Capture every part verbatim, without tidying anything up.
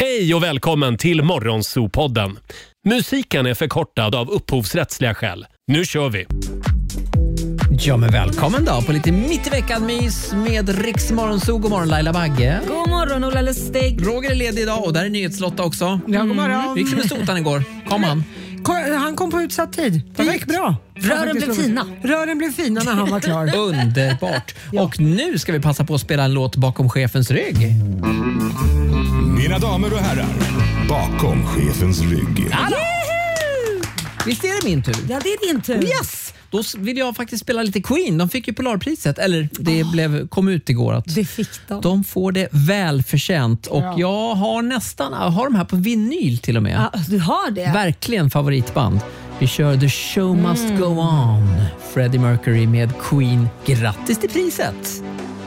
Hej och välkommen till Morgonzoo-podden. Musiken är förkortad av upphovsrättsliga skäl. Nu kör vi! Ja, men välkommen då på lite mitt i veckan-mys med Riks Morgonzoo. God morgon Laila Bagge. God morgon Ola Lustig. Roger är ledig idag och där är nyhetslotta också. Ja, god morgon. Hur gick det med Sotan igår? Kom han? Han kom på utsatt tid. Det gick bra. Rören blev fina. Rören blev fina när han var klar. Underbart. Ja. Och nu ska vi passa på att spela en låt bakom chefens rygg. Mina damer och herrar, bakom chefens rygg. Hallå! Visst är det min tur? Ja, det är din tur. Yes! Då vill jag faktiskt spela lite Queen. De fick ju Polarpriset. Eller det oh. blev, kom ut igår att det fick de. De får det välförtjänt. Och ja. jag har nästan har de här på vinyl till och med. Ja, du har det? Verkligen favoritband. Vi kör The Show Must mm. Go On. Freddie Mercury med Queen. Grattis till priset!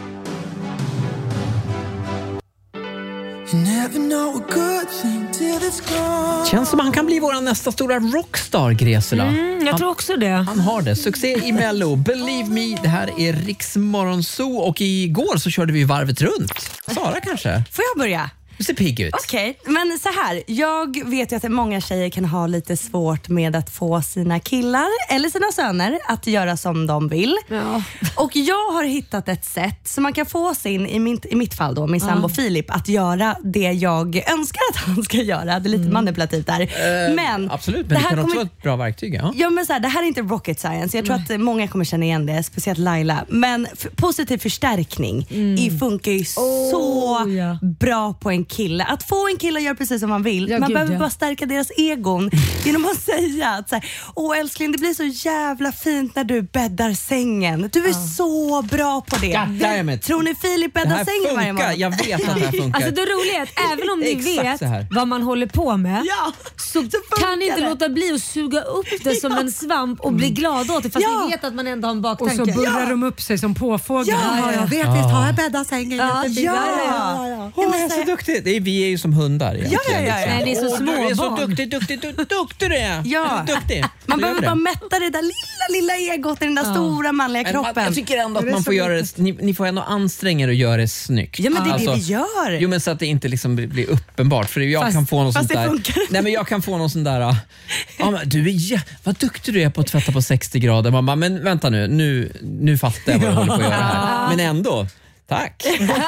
Känns som han kan bli vår nästa stora rockstar, Gresela. Mm, jag han, tror också det. Han har det. Succé i Mello. Believe me, det här är Riks Morgonzoo. Och igår så körde vi varvet runt. Sara kanske? Får jag börja? Du ser pigg ut. Okej, okay, men så här. Jag vet ju att många tjejer kan ha lite svårt med att få sina killar eller sina söner att göra som de vill. Ja. Och jag har hittat ett sätt så man kan få sin, i, min, i mitt fall då, min sambo ja. Filip, att göra det jag önskar att han ska göra. Det är lite mm. manipulativt där. Uh, men absolut, men det, det kan också vara ett bra verktyg. Ja, ja men så här, det här är inte rocket science. Jag tror mm. att många kommer känna igen det, speciellt Laila. Men f- positiv förstärkning mm. funkar ju oh, så ja. bra på en kille. Att få en kille att göra precis som man vill. Ja, man gud, behöver ja. bara stärka deras egon genom att säga att så här, åh älskling, det blir så jävla fint när du bäddar sängen. Du är ja. så bra på det. Goddammit. Tror ni Filip bäddar sängen varje morgon? Jag vet att det här funkar. Alltså det roliga är att även om ni vet vad man håller på med ja, så, så kan ni inte det. låta bli att suga upp det som ja. en svamp och bli glad åt det fast ja. ni vet att man ändå har en baktanke. Och så burrar ja. de upp sig som påfåglar. Ja, ja, jag vet ja. visst, har jag bäddat sängen? Ja, ja, ja, ja, ja. Åh, jag är så duktig. Det är, vi är ju som hundar egentligen. Ja, ja, ja. Liksom. Nej, det är så Åh, små du är så barn. duktig, duktig, duktig, duktig du är. Ja. Du är duktig. Man du behöver det. bara mätta det där lilla, lilla egot i den där ja. stora manliga kroppen. Jag tycker ändå att man får göra det, ni, ni får ändå anstränga er och göra det snyggt. Ja, men det är alltså, det vi gör. Jo, men så att det inte liksom blir uppenbart. För jag fast, kan få någon sånt där. Funkar. Nej, men jag kan få någon sån där. Ja, men du är jä- vad duktig du är på att tvätta på sextio grader. Man bara, men vänta nu, nu, nu fattar jag vad jag håller på att göra här. Men ändå. Tack.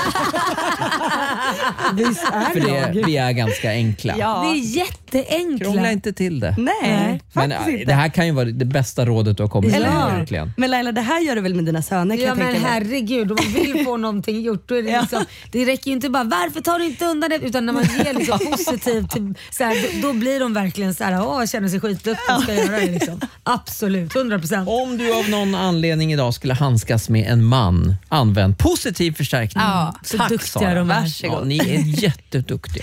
Visst är För det, jag. vi är ganska enkla. Ja. Det är jätteenkla. Krångla inte till det. Nej, men faktiskt det här kan ju vara det bästa rådet du har kommit med. Ja. Verkligen. Men Laila, det här gör du väl med dina söner? Kan Ja, jag men tänka mig. herregud, om man vill få någonting gjort då är det, Ja. liksom, det räcker ju inte bara varför tar du inte undan det, utan när man ger liksom positivt till, så här, då, då blir de verkligen så här, åh, känner sig skitduktig och ska göra det liksom. Absolut, hundra procent. Om du av någon anledning idag skulle handskas med en man, använd positiv förstärkning. Ja, så tack, duktiga Sara. de är. Ja, ni är jätteduktiga.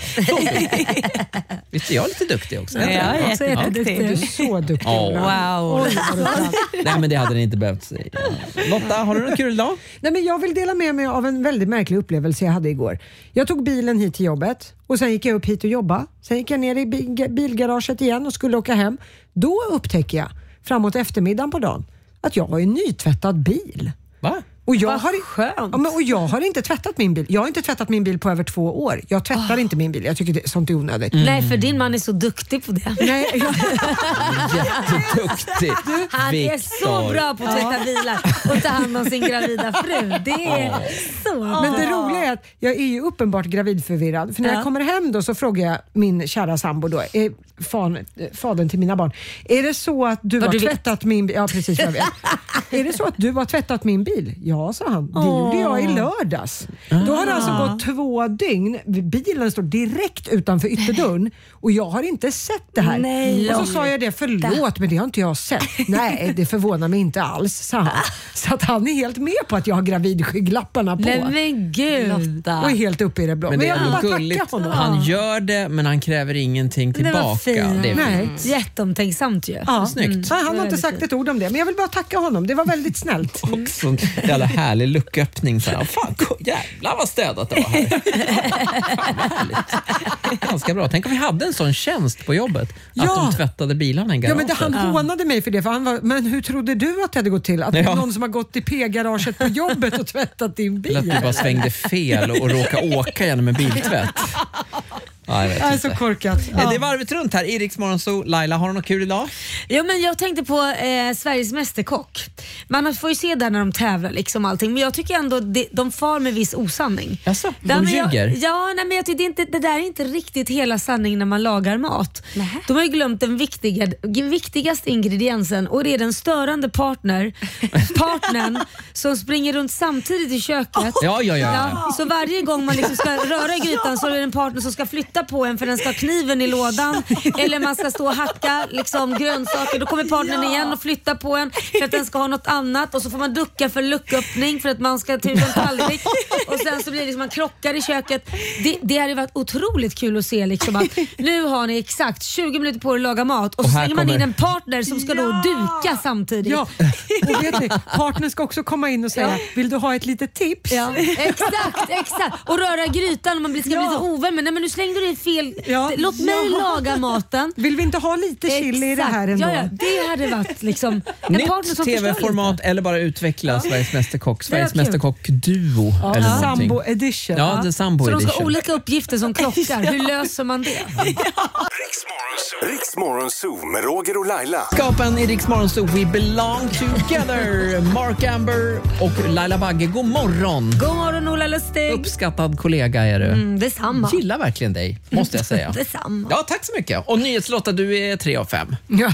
Visst är jag lite duktig också? Ja, jag är också jätteduktig. Du är så duktig. Oh. Wow. Oj, vad du kan. Nej, men det hade ni inte behövt säga. Lotta, har du något kul idag? Nej, men jag vill dela med mig av en väldigt märklig upplevelse jag hade igår. Jag tog bilen hit till jobbet och sen gick jag upp hit och jobba. Sen gick jag ner i bil- bilgaraget igen och skulle åka hem. Då upptäcker jag framåt eftermiddagen på dagen att jag har en nytvättad bil. Va? Och jag, Vad har, skönt. ja, men, och jag har inte tvättat min bil. Jag har inte tvättat min bil på över två år. Jag tvättar oh. inte min bil. Jag tycker det, sånt är onödigt. Mm. Nej, för din man är så duktig på det. Nej, jag... Jätteduktig. Han Victor. är så bra på att tvätta bilar och ta hand om sin gravida fru. Det är oh. så bra. Men det roliga är att jag är ju uppenbart gravidförvirrad. För när ja. jag kommer hem då så frågar jag min kära sambo då, är fan, fadern till mina barn, är det så att du Vad har du tvättat min bil? Ja, precis, jag vet. Är det så att du har tvättat min bil? Ja, sa han. Det oh. gjorde jag i lördags. Ah. Då har det alltså gått två dygn. Bilen står direkt utanför ytterdörren och jag har inte sett det här. Nej. Och så sa jag det, förlåt, men det har inte jag sett. Nej, det förvånar mig inte alls, sa han. Så att han är helt med på att jag har gravidskygglapparna på. Nej, men gud. Lotta. Och är helt uppe i det blå. Men Men, det jag är vill bara ändå tacka gulligt. honom. Han gör det, men han kräver ingenting tillbaka. Det var fint. Det är Nej. fint. Jätteomtänksamt ju. Ja. Snyggt. Mm. Han har inte Väldigt sagt fint. ett ord om det, men jag vill bara tacka honom. Det var väldigt snällt. Också en jävla härlig lucköppning. Så här, fan, jävlar vad städat det var här. Fan, vad härligt. Ganska bra. Tänk om vi hade en sån tjänst på jobbet. Ja. Att de tvättade bilarna i Ja, garaget. men det, han hånade mig för det. För han var, men hur trodde du att det hade gått till? Att det Ja. är någon som har gått till P-garaget på jobbet och tvättat din bil? Eller att du bara svängde fel och, och råkade åka genom en biltvätt. Ja, jag vet Det är inte. så korkat. Ja. Det är varvet runt här i Rix Morgon Zoo. Laila, har du något kul idag? Ja, men jag tänkte på eh, Sveriges Mästerkock. Man får ju se där när de tävlar liksom allting, men jag tycker ändå de, de far med viss osanning. Jaså, de Nej, men jag- ljuger? Ja, nej, men jag tycker det, är inte, det där är inte riktigt hela sanningen när man lagar mat. Nähä. De har ju glömt den viktiga, viktigaste ingrediensen och det är den störande partner, partnern som springer runt samtidigt i köket. Ja, ja, ja, ja. Så varje gång man liksom ska röra i grytan så är det en partner som ska flytta på en för den ska ha kniven i lådan eller man ska stå och hacka liksom grönsaker. Då kommer partnern igen och flytta på en för att den ska ha något annat och så får man ducka för lucköppning för att man ska ta ut en tallrik och sen så blir det liksom man krockar i köket. Det, det hade varit otroligt kul att se liksom att nu har ni exakt tjugo minuter på er att laga mat och så Och här slänger man in kommer- en partner som ska då duka samtidigt. Ja, och vet ni, partnern ska också komma in och säga, vill du ha ett litet tips? Ja, exakt, exakt. Och röra grytan och man blir- ska bli så ovän. Men nej, men nu slängde du i fel. Ja. Låt mig Ja. laga maten. Vill vi inte ha lite chili i det här ändå? Ja, ja, det hade varit liksom en partner Nytt som tv-format förstår eller bara utveckla Sveriges Mästerkock. Sveriges kul. Mästerkock-duo. Eller någonting. Sambo edition. Ja, det är Sambo lite. Så de ska ha edition. olika uppgifter som krockar. Hur löser man det? Riks Morgonzoo med Roger och Laila. Skapen i Rix Morgon Zoo, We belong together. Mark Amber och Laila Bagge, god morgon. God morgon Ola Lustig. Uppskattad kollega är du. Mm, detsamma. Gillar verkligen dig, måste jag säga. Detsamma. Ja, tack så mycket. Och Nyhetslotta, du är tre av fem. Ja.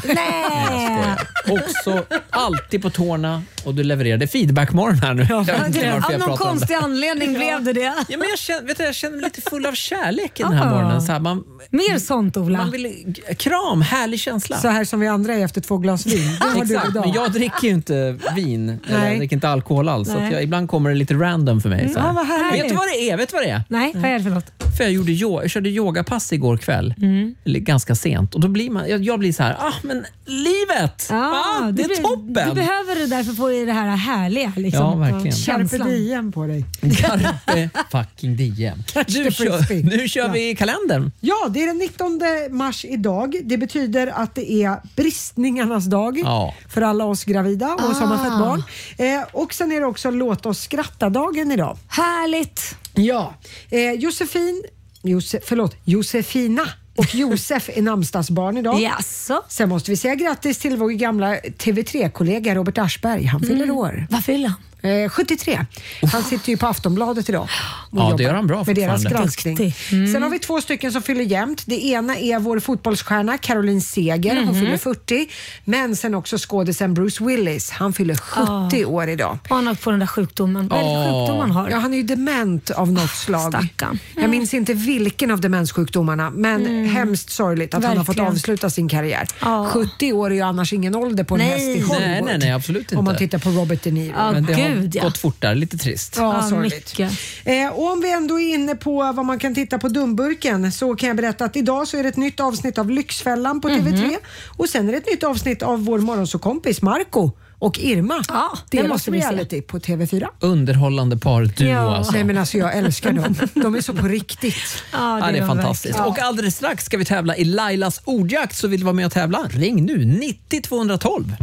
Nej. Också alltid på tårna och du levererade feedbackmorgon här nu. Jag vet inte varför Av jag någon pratar om det. konstig anledning blev det det. Ja, men jag, känner, vet du, jag känner mig lite full av kärlek i den här Ah. morgonen. Så här, man, Mer sånt Ola. man vill, kram, härlig känsla. Så här som vi andra är efter två glas vin. Det har du Exakt, idag. men jag dricker ju inte vin, eller Nej. jag dricker inte alkohol alls. Så att Nej. jag, ibland kommer det lite random för mig. Så här. Ja, vad härligt. Vet du vad det är? Vet du vad det är? Nej, vad är det för något? För jag, gjorde yo- jag körde yogapass igår kväll, eller ganska sent. Och då blir man, jag, jag blir så här, ah men livet! ah, det är du, toppen! Du behöver det där för att få i det här härliga. Liksom. Ja, verkligen. Carpe Känslan. diem på dig. Carpe fucking diem. Catch Nu the kör, frisbee. nu kör vi i kalendern. Ja, det är den nittonde mars idag. Det betyder att det är bristningarnas dag Ja. för alla oss gravida och som har fött Ah. barn. Eh, och sen är det också Låt oss skratta-dagen idag. Härligt. Ja, eh, Josefin, Josef, förlåt, Josefina och Josef är namnsdagsbarn idag. Jaså? Sen måste vi säga grattis till vår gamla T V tre-kollega Robert Aschberg. Han fyller år. Vad fyller han? Eh, sjuttiotre. Han sitter ju på Aftonbladet idag. och Ja, det jobbar gör han bra med deras fortfarande. granskning. Duktig. Mm. Sen har vi två stycken som fyller jämnt. Det ena är vår fotbollsstjärna Caroline Seger. Hon fyller fyrtio. Men sen också skådisen Bruce Willis. Han fyller sjuttio år idag. Och han har på den där sjukdomen. Vad är det för Åh. sjukdom han har? Ja, han är ju dement av något slag. stackarn. Jag minns inte vilken av demenssjukdomarna, men hemskt sorgligt att han har fått Verkligen. avsluta sin karriär. Ja. sjuttio år är ju annars ingen ålder på en Nej. häst i Hollywood. Nej, nej, nej, absolut inte. Om man tittar på Robert De Niro. Ja, Men det har gud ja. gått fortare, lite trist. Ja, Ja, sorgligt. mycket. Eh, och om vi ändå är inne på vad man kan titta på dumburken så kan jag berätta att idag så är det ett nytt avsnitt av Lyxfällan på T V tre Mhm. och sen är det ett nytt avsnitt av vår morgonsåkompis Marco och Irma. Ja, det Deras måste vi se. reality på T V fyra. Underhållande parduo Ja. alltså. Nej men alltså jag älskar dem. De är så på riktigt. Ja, Ja, det är de fantastiskt. verkligen. Och alldeles strax ska vi tävla i Lailas ordjakt. Så vill du vara med och tävla? Ring nu, nittio tvåhundratolv.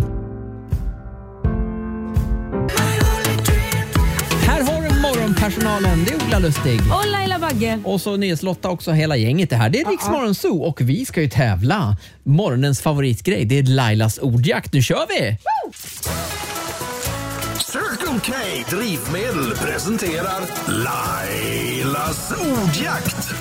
Här har du morgonpersonalen. Det är Ola Lustig. Och Laila Bagge. Och så Nyhetslotta också, hela gänget är här. Det är Rix Morgon Zoo och vi ska ju tävla. Morgonens favoritgrej, det är Lailas ordjakt. Nu kör vi! Circle K Drivmedel presenterar Lailas ordjakt.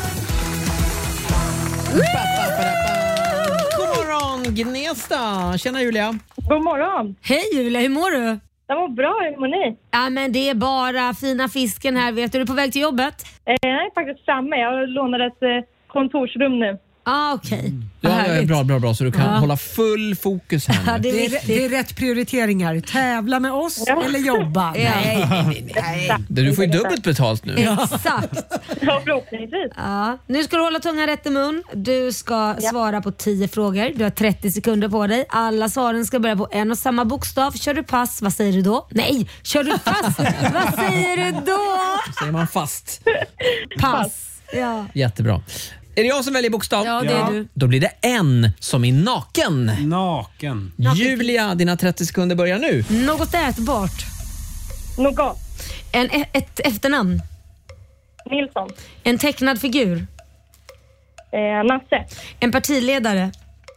God morgon Gnesta! Tjena Julia! God morgon. Hej Julia, hur mår du? Jag mår bra, hur mår ni? Ja men det är bara fina fisken här. Vet du, är du på väg till jobbet? Eh, jag är faktiskt framme. Jag lånar ett eh, kontorsrum nu. Ah, okej. Okay. Ja, ja, bra, bra, bra. Så du kan Ja. hålla full fokus här Ja, nu. det är Det är, viktigt. det är rätt prioriteringar. Tävla med oss Ja. eller jobba. Nej, nej, nej. Du får ju dubbelt betalt nu. Exakt. Ja, förhoppningsvis. Ja. Nu ska du hålla tungan rätt i mun. Du ska svara på tio frågor. Du har trettio sekunder på dig. Alla svaren ska börja på en och samma bokstav. Kör du pass, vad säger du då? Nej, kör du pass, vad säger du då? Säger man fast. Pass. Ja, Jättebra. Är det jag som väljer bokstav? ja det är du. Då blir det en som är naken. Naken. Julia, dina trettio sekunder börjar nu. Något ätbart. Nougat. En, e- ett efternamn. Nilsson. En tecknad figur. Eh, Nasse. En partiledare.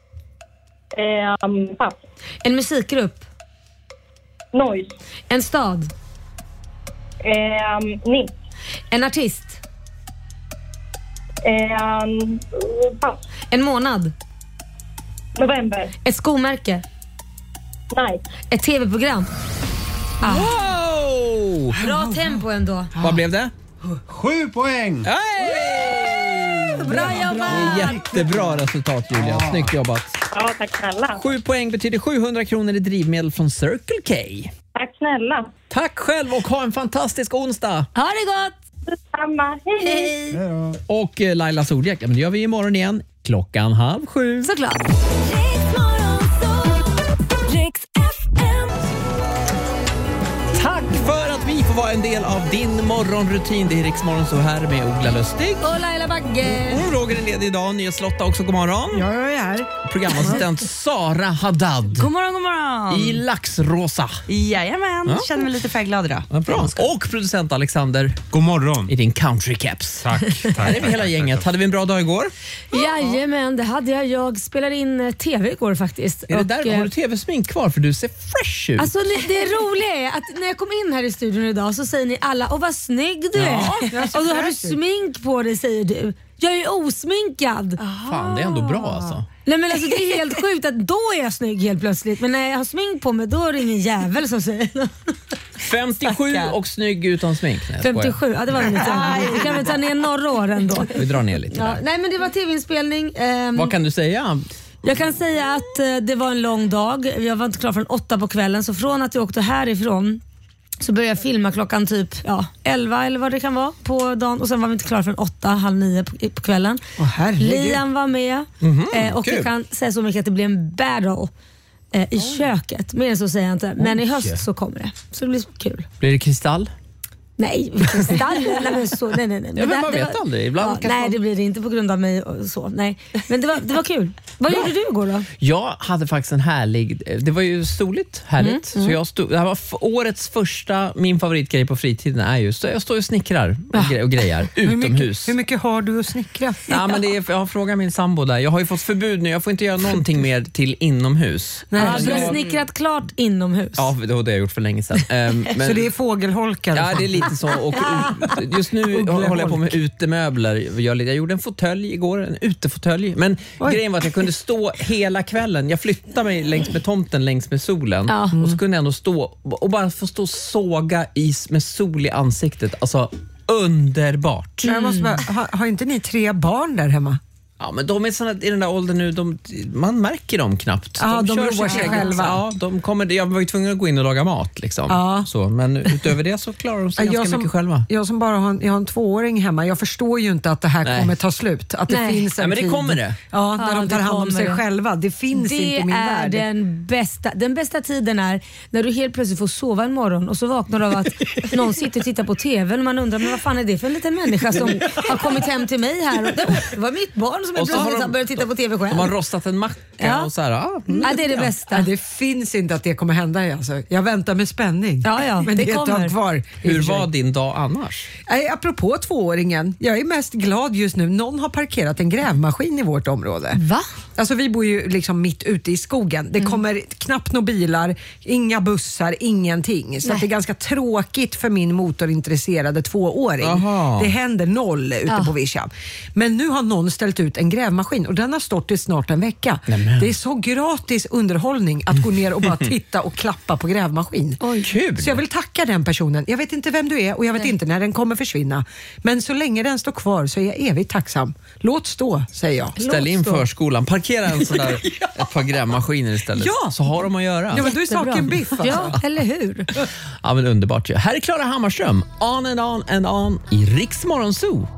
Eh, pass. En musikgrupp. Noise. En stad. Eh, Nick. En artist. Eh, pass. En månad. November. Ett skomärke. Nej. Ett tv-program. Ah. Wow! Bra tempo ändå. Vad blev det? Sju poäng! Hey! Bra jobbat! Jättebra resultat, Julia. Snyggt jobbat. Ja, tack snälla. Sju poäng betyder sjuhundra kronor i drivmedel från Circle K. Tack snälla. Tack själv och ha en fantastisk onsdag. Ha det gott! Detsamma. Hej. Hej! Och eh, Lailas ordjakt, ja, men det gör vi imorgon igen. Klockan halv sju. Såklart. Tack för att vi får vara en del av din morgonrutin. Det är Rix Morgon så här med Ola Lustig. Och Laila Bagge. Och Roger är ledig idag. Nyhetslotta också, god morgon. Ja, jag är här. Programassistent Sara Haddad. God morgon, god morgon. I laxrosa. Jajamän, Ja. känner mig lite färgglad idag. Ja, bra. Och producent Alexander God morgon. i din country caps. Tack. Här tack. är vi hela gänget. Hade vi en bra dag igår? Jajamän, det hade jag. Jag spelade in eh, tv igår faktiskt. Är det Och, där, eh, har du tv-smink kvar? För du ser fresh ut. Alltså det, det roliga är att när jag kom in här i studion idag så säger ni alla, åh vad snygg du är. Och då har du smink på dig, säger du. Jag är osminkad. Fan, det är ändå bra alltså. Nej men alltså det är helt sjukt att då är jag snygg helt plötsligt. Men när jag har smink på mig då är det ingen jävel som säger. femtiosju och snygg utan smink. Nej, jag skojar. femtiosju, ja det var lite. Vi kan väl ta ner några år ändå. Vi drar ner lite Ja, där. nej men det var tv-inspelning. Ehm, Vad kan du säga? Jag kan säga att eh, det var en lång dag. Jag var inte klar förrän åtta på kvällen. Så från att jag åkte härifrån så började jag filma klockan typ ja, elva eller vad det kan vara på dagen. Och sen var vi inte klara förrän åtta, halv nio på, på kvällen. Åh, herregud. Liam var med. eh, och kul. jag kan säga så mycket att det blir en battle eh, i köket. Mer än så säger jag inte. Men i höst så kommer det. Så det blir så kul. Blir det kristall? Nej, kristallen. nej, men så, nej, nej, nej. Ja, men det- man det vet var- aldrig. Ibland Ja, kanske nej, man- det blir det inte på grund av mig och så. Nej. Men det var, det var kul. Vad gjorde du igår då? Jag hade faktiskt en härlig... Det var ju soligt, härligt. Så jag stod, det här var f- årets första... Min favoritgrej på fritiden är ju... Så jag står och snickrar och, gre- och grejar Hur mycket, utomhus. hur mycket har du att snickra? Ja, men det är, jag har frågat min sambo där. Jag har ju fått förbud nu. Jag får inte göra någonting mer till inomhus. Ja, Så du har jag- snickrat klart inomhus. Ja, det har jag gjort för länge sedan. Ehm, men, Så det är fågelholkar? Ja, det är lite så. Och ut, just nu håller jag på med utemöbler. Jag, jag gjorde en fåtölj igår, en utefåtölj. Men Oj. grejen var att jag kunde stå hela kvällen. Jag flyttade mig längs med tomten, längs med solen. Ja. Och så kunde jag ändå stå och bara få stå och såga is med sol i ansiktet. Alltså, underbart. Jag måste bara, har, har inte ni tre barn där hemma? Ja, men de är såna, i den där åldern nu, de, man märker dem knappt. Ja, de kör roar sin sig egen- själva. Ja, de kommer, jag var ju tvungen att gå in och laga mat. Liksom. Ja. Så, men utöver det så klarar de sig Jag ganska som, mycket själva. jag som bara har en, jag har en tvååring hemma, jag förstår ju inte att det här Nej. kommer ta slut. Att det Nej. finns en Ja, men det tid. kommer det. Ja, när Ja, de tar det hand om sig kommer det. själva. Det finns Det inte i min är värld. den bästa. Den bästa tiden är när du helt plötsligt får sova en morgon och så vaknar du av att någon sitter och tittar på T V och man undrar men vad fan är det för en liten människa som har kommit hem till mig här. Och det var mitt barn som Och så har plötsligt de- har börjat titta på T V själv. De har rostat en macka Ja. och så här. Ah, mm. Ja, det är det Ja, bästa. det finns inte att det kommer hända. Alltså. Jag väntar med spänning. Ja, ja, men det, det är ett kommer. tag kvar. i och Hur för sig. var din dag annars? Nej, apropå tvååringen, jag är mest glad just nu. Någon har parkerat en grävmaskin i vårt område. Va? Alltså vi bor ju liksom mitt ute i skogen. Det kommer knappt några bilar, inga bussar, ingenting. Så att det är ganska tråkigt för min motorintresserade tvååring. Aha. Det händer noll ute Ja. på vischan. Men nu har någon ställt ut en grävmaskin och den har stått i snart en vecka. Nämen. Det är så gratis underhållning att gå ner och bara titta och klappa på grävmaskin. Kul! Så jag vill tacka den personen. Jag vet inte vem du är och jag vet inte när den kommer försvinna. Men så länge den står kvar så är jag evigt tacksam. Låt stå, säger jag. Ställ in Låt stå. förskolan. Parkera en sån där, ett par grävmaskiner istället. Ja. Så har de att göra. Ja, men då är Jättebra. saken biff alltså. Ja, eller hur? Ja, men underbart ju. Här är Klara Hammarström. On and on and on i Rix Morgon Zoo.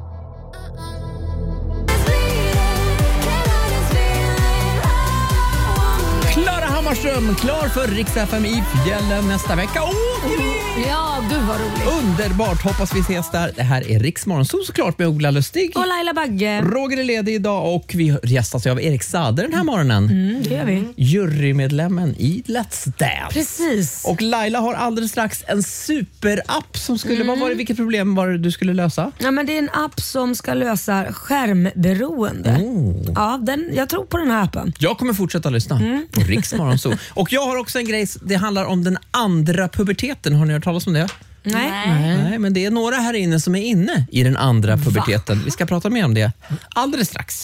Klara Hammarström klar för Rix F M i fjällen nästa vecka. Åh, Ja, gud vad roligt. underbart, hoppas vi ses där. Det här är Rix Morgonzoo såklart med Ola Lustig. Och Laila Bagge. Roger är ledig idag och vi gästas av Erik Sader den här morgonen. Mm, det gör vi. Jurymedlemmen i Let's Dance. Precis. Och Laila har alldeles strax en superapp som skulle... Mm. Vad var det, vilket problem var det du skulle lösa? Ja, men det är en app som ska lösa skärmberoende. Oh. Ja, den, jag tror på den här appen. Jag kommer fortsätta lyssna mm. på Rix Morgonzoo. Och jag har också en grej, det handlar om den andra puberteten. Har ni hört talas om det? Nej. Nej. Nej, men det är några här inne som är inne i den andra puberteten. Va? Vi ska prata mer om det alldeles strax.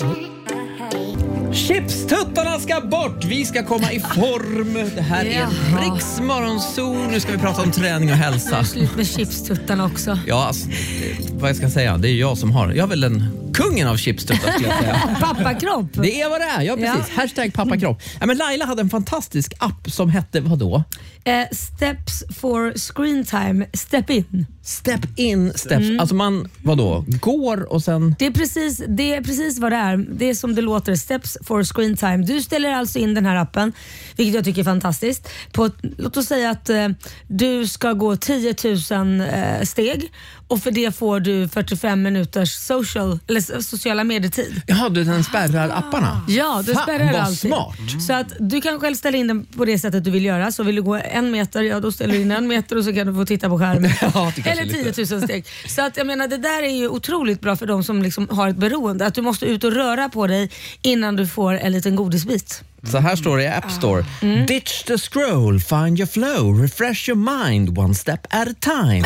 Chipstuttarna ska bort. Vi ska komma i form. Det här är Rix Morgonzoo. Nu ska vi prata om träning och hälsa. Slut med chipstuttarna också. Ja, alltså, det, vad jag ska säga, det är jag som har. Jag är väl den kungen av chipstuttar skulle jag säga. Pappakropp. Det är vad det är, ja precis. Ja. Hashtag pappakropp. Ja, men Laila hade en fantastisk app som hette vad då? Eh, steps for screen time. Step in. Step in, steps. Mm. Alltså man, vad då? Går och sen... Det är, precis, det är precis vad det är. Det är som det låter. Steps for screen time. Du ställer alltså in den här appen, vilket jag tycker är fantastiskt. På, låt oss säga att eh, du ska gå tio tusen eh, steg och för det får du fyrtiofem minuters social, eller sociala medietid. Jaha, du den spärrar apparna? Ja, du Fan, spärrar vad alltid. Smart. Så att du kan själv ställa in den på det sättet du vill göra. Så vill du gå en meter, ja då ställer du in en meter och så kan du få titta på skärmen. Ja, eller tio tusen steg. Så att jag menar, det där är ju otroligt bra för de som liksom har ett beroende. Att du måste ut och röra på dig innan du får en liten godisbit. Så här står det i App Store. Mm. Ditch the scroll, find your flow, refresh your mind one step at a time.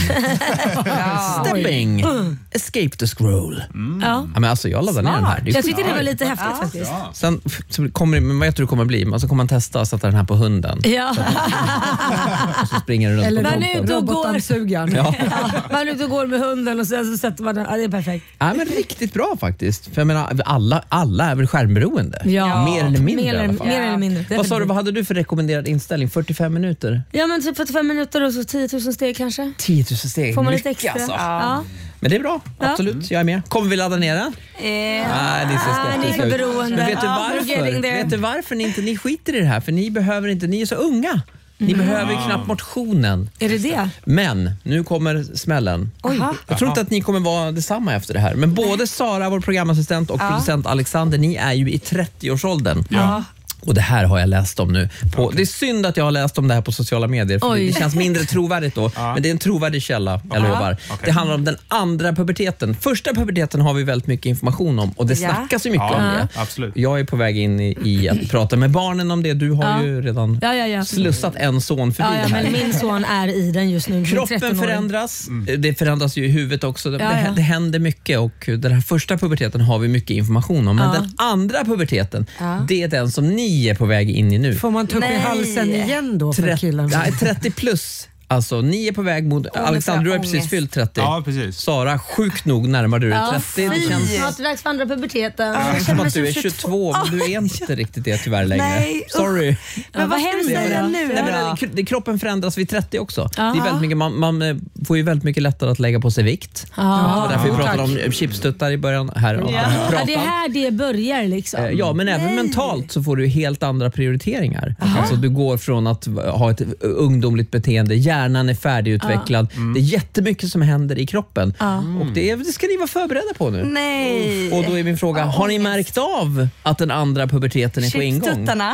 Stepping, escape the scroll. Mm. Ja. Ja, men alltså jag laddar ner den här. Jag tyckte det var lite häftigt ja. faktiskt. Ja. Sen så kommer det, men vad jag tror det kommer bli, man så kommer man testa att sätta den här på hunden. Ja. Och så springer den runt. Eller man är ute och går. Ja. Ja. Man är ute och går med hunden och så, så sätter man den. Ja, det är perfekt. Ja, men riktigt bra faktiskt. För jag menar, alla, alla är väl skärmberoende. Ja. Mer eller mindre Mer, i alla fall. Mer eller mindre. Vad sa du, vad hade du för rekommenderad inställning? fyrtiofem minuter? Ja, men typ fyrtiofem minuter och så tio tusen steg kanske. tio tusen steg, får man mycket lite extra. Alltså. Ja. Men det är bra, absolut. Jag är med. Kommer vi ladda ner den? Eh, Nej, ni ser ah, ni är för beroende. Men vet du varför? Vet du varför ni inte ni skiter i det här? För ni behöver inte, ni är så unga. Ni mm. behöver ju knappt motionen. Är det det? Men nu kommer smällen. Oj. Jag tror inte att ni kommer vara detsamma efter det här. Men både Sara, vår programassistent, och ja. producent Alexander, ni är ju i trettioårsåldern. Ja. Och det här har jag läst om nu. På, okay. Det är synd att jag har läst om det här på sociala medier. För det känns mindre trovärdigt då. Ja. Men det är en trovärdig källa, jag ja. lovar. Okay. Det handlar om den andra puberteten. Första puberteten har vi väldigt mycket information om. Och det ja. snackas ju mycket ja. om det. Absolut. Jag är på väg in i, i att prata med barnen om det. Du har ja. ju redan ja, ja, ja. slussat en son förbi ja, ja, men min son är i den just nu. Kroppen förändras. Mm. Det förändras ju i huvudet också. Det, ja, ja. det händer mycket. Och den här första puberteten har vi mycket information om. Men ja. den andra puberteten, ja. det är den som ni är på väg in i nu. Får man ta upp i halsen igen då för killen? Nej, trettio plus. Alltså, ni är på väg mot... Oh, Alexander, du har precis fyllt trettio. Ja, precis. Sara, sjukt nog närmar du dig ja, trettio. Det känns... Snart dags för andra puberteten. Ja, det som att du är tjugotvå, men du är inte riktigt det tyvärr längre. Nej, sorry. Men ja, vad händer det nu? Nej, men, det, kroppen förändras vid trettio också. Aha. Det är väldigt mycket, man, man får ju väldigt mycket lättare att lägga på sig vikt. Ja. Därför vi pratade om chipstuttar i början. Här, ja. Ja, det är här det börjar liksom. Ja, men även Nej. mentalt så får du helt andra prioriteringar. Aha. Alltså, du går från att ha ett ungdomligt beteende, hjärnan är färdig utvecklad. Mm. Det är jättemycket som händer i kroppen. Mm. Och det, det ska ni vara förberedda på nu. Nej. Och då är min fråga, har ni märkt av att den andra puberteten är på ingång? Ja,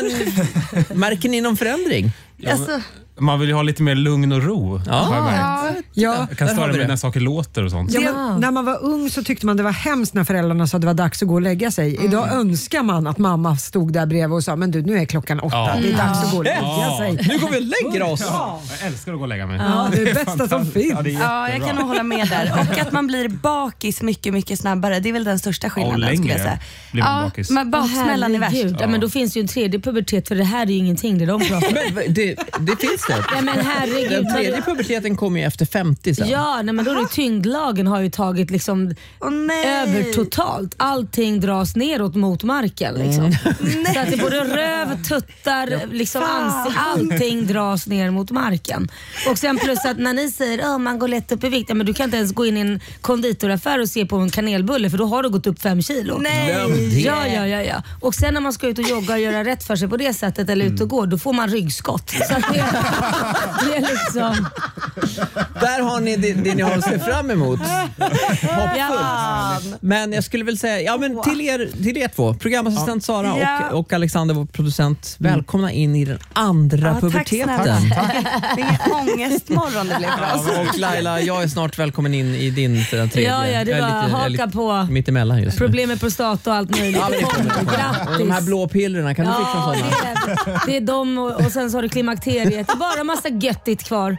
men, märker ni någon förändring? Ja, alltså. Man vill ju ha lite mer lugn och ro. Ja. Ja. Ja. Jag kan störa med när saker låter och sånt. Ja, men, när man var ung så tyckte man det var hemskt när föräldrarna sa att det var dags att gå och lägga sig. Mm. Idag önskar man att mamma stod där bredvid och sa, men du, nu är klockan åtta. Ja. Det är dags att gå och lägga ja. sig. Nu går vi och lägger oss. Ja. Jag älskar att gå och lägga mig. Ja, det är det bästa som finns. Ja, ja, jag kan nog hålla med där. Och att man blir bakis mycket, mycket snabbare. Det är väl den största skillnaden. Ja, skulle jag säga. Blir man ja, bakis. Men baksmällan är värst. Ja. Ja, men då finns ju en tredje pubertet, för det här är ju ingenting det de pratar om. Men det, det finns konstigt. Ja, men herregud. Den tredje puberteten kommer ju efter femtio sen. Ja, nej, men då är det tyngdlagen har ju tagit liksom oh, över totalt. Allting dras neråt mot marken. Liksom. Mm. Så att det är både röv, tuttar, ja, liksom ansikte, allting dras ner mot marken. Och sen plus att när ni säger att oh, man går lätt upp i vikt, ja, men du kan inte ens gå in i en konditoraffär och se på en kanelbulle för då har du gått upp fem kilo. Nej. Ja, ja, ja, ja. Och sen när man ska ut och jogga och göra rätt för sig på det sättet eller ut och gå, då får man ryggskott. Så att det, det är liksom... Där har ni det, det ni har att se fram emot. Hoppfullt. Ja. Men jag skulle väl säga, ja men till er, till er två, programassistent Sara och, Ja. och Alexander, vår producent, välkomna in i den andra Ja, puberteten. tack, det är ångestmorgon det blev för oss. Och Laila, jag är snart välkommen in i din till den tredje. Ja, ja, det Jag är var lite- jag är haka lite på. Mitt emellan just nu. Problem med prostata och allt möjligt. Ja, men det kommer. Grattis. Och de här blå pillerna, kan du fixa Ja, sådana? det är, det är de och, och sen så har du klimakteriet. Det är bara massa göttigt kvar.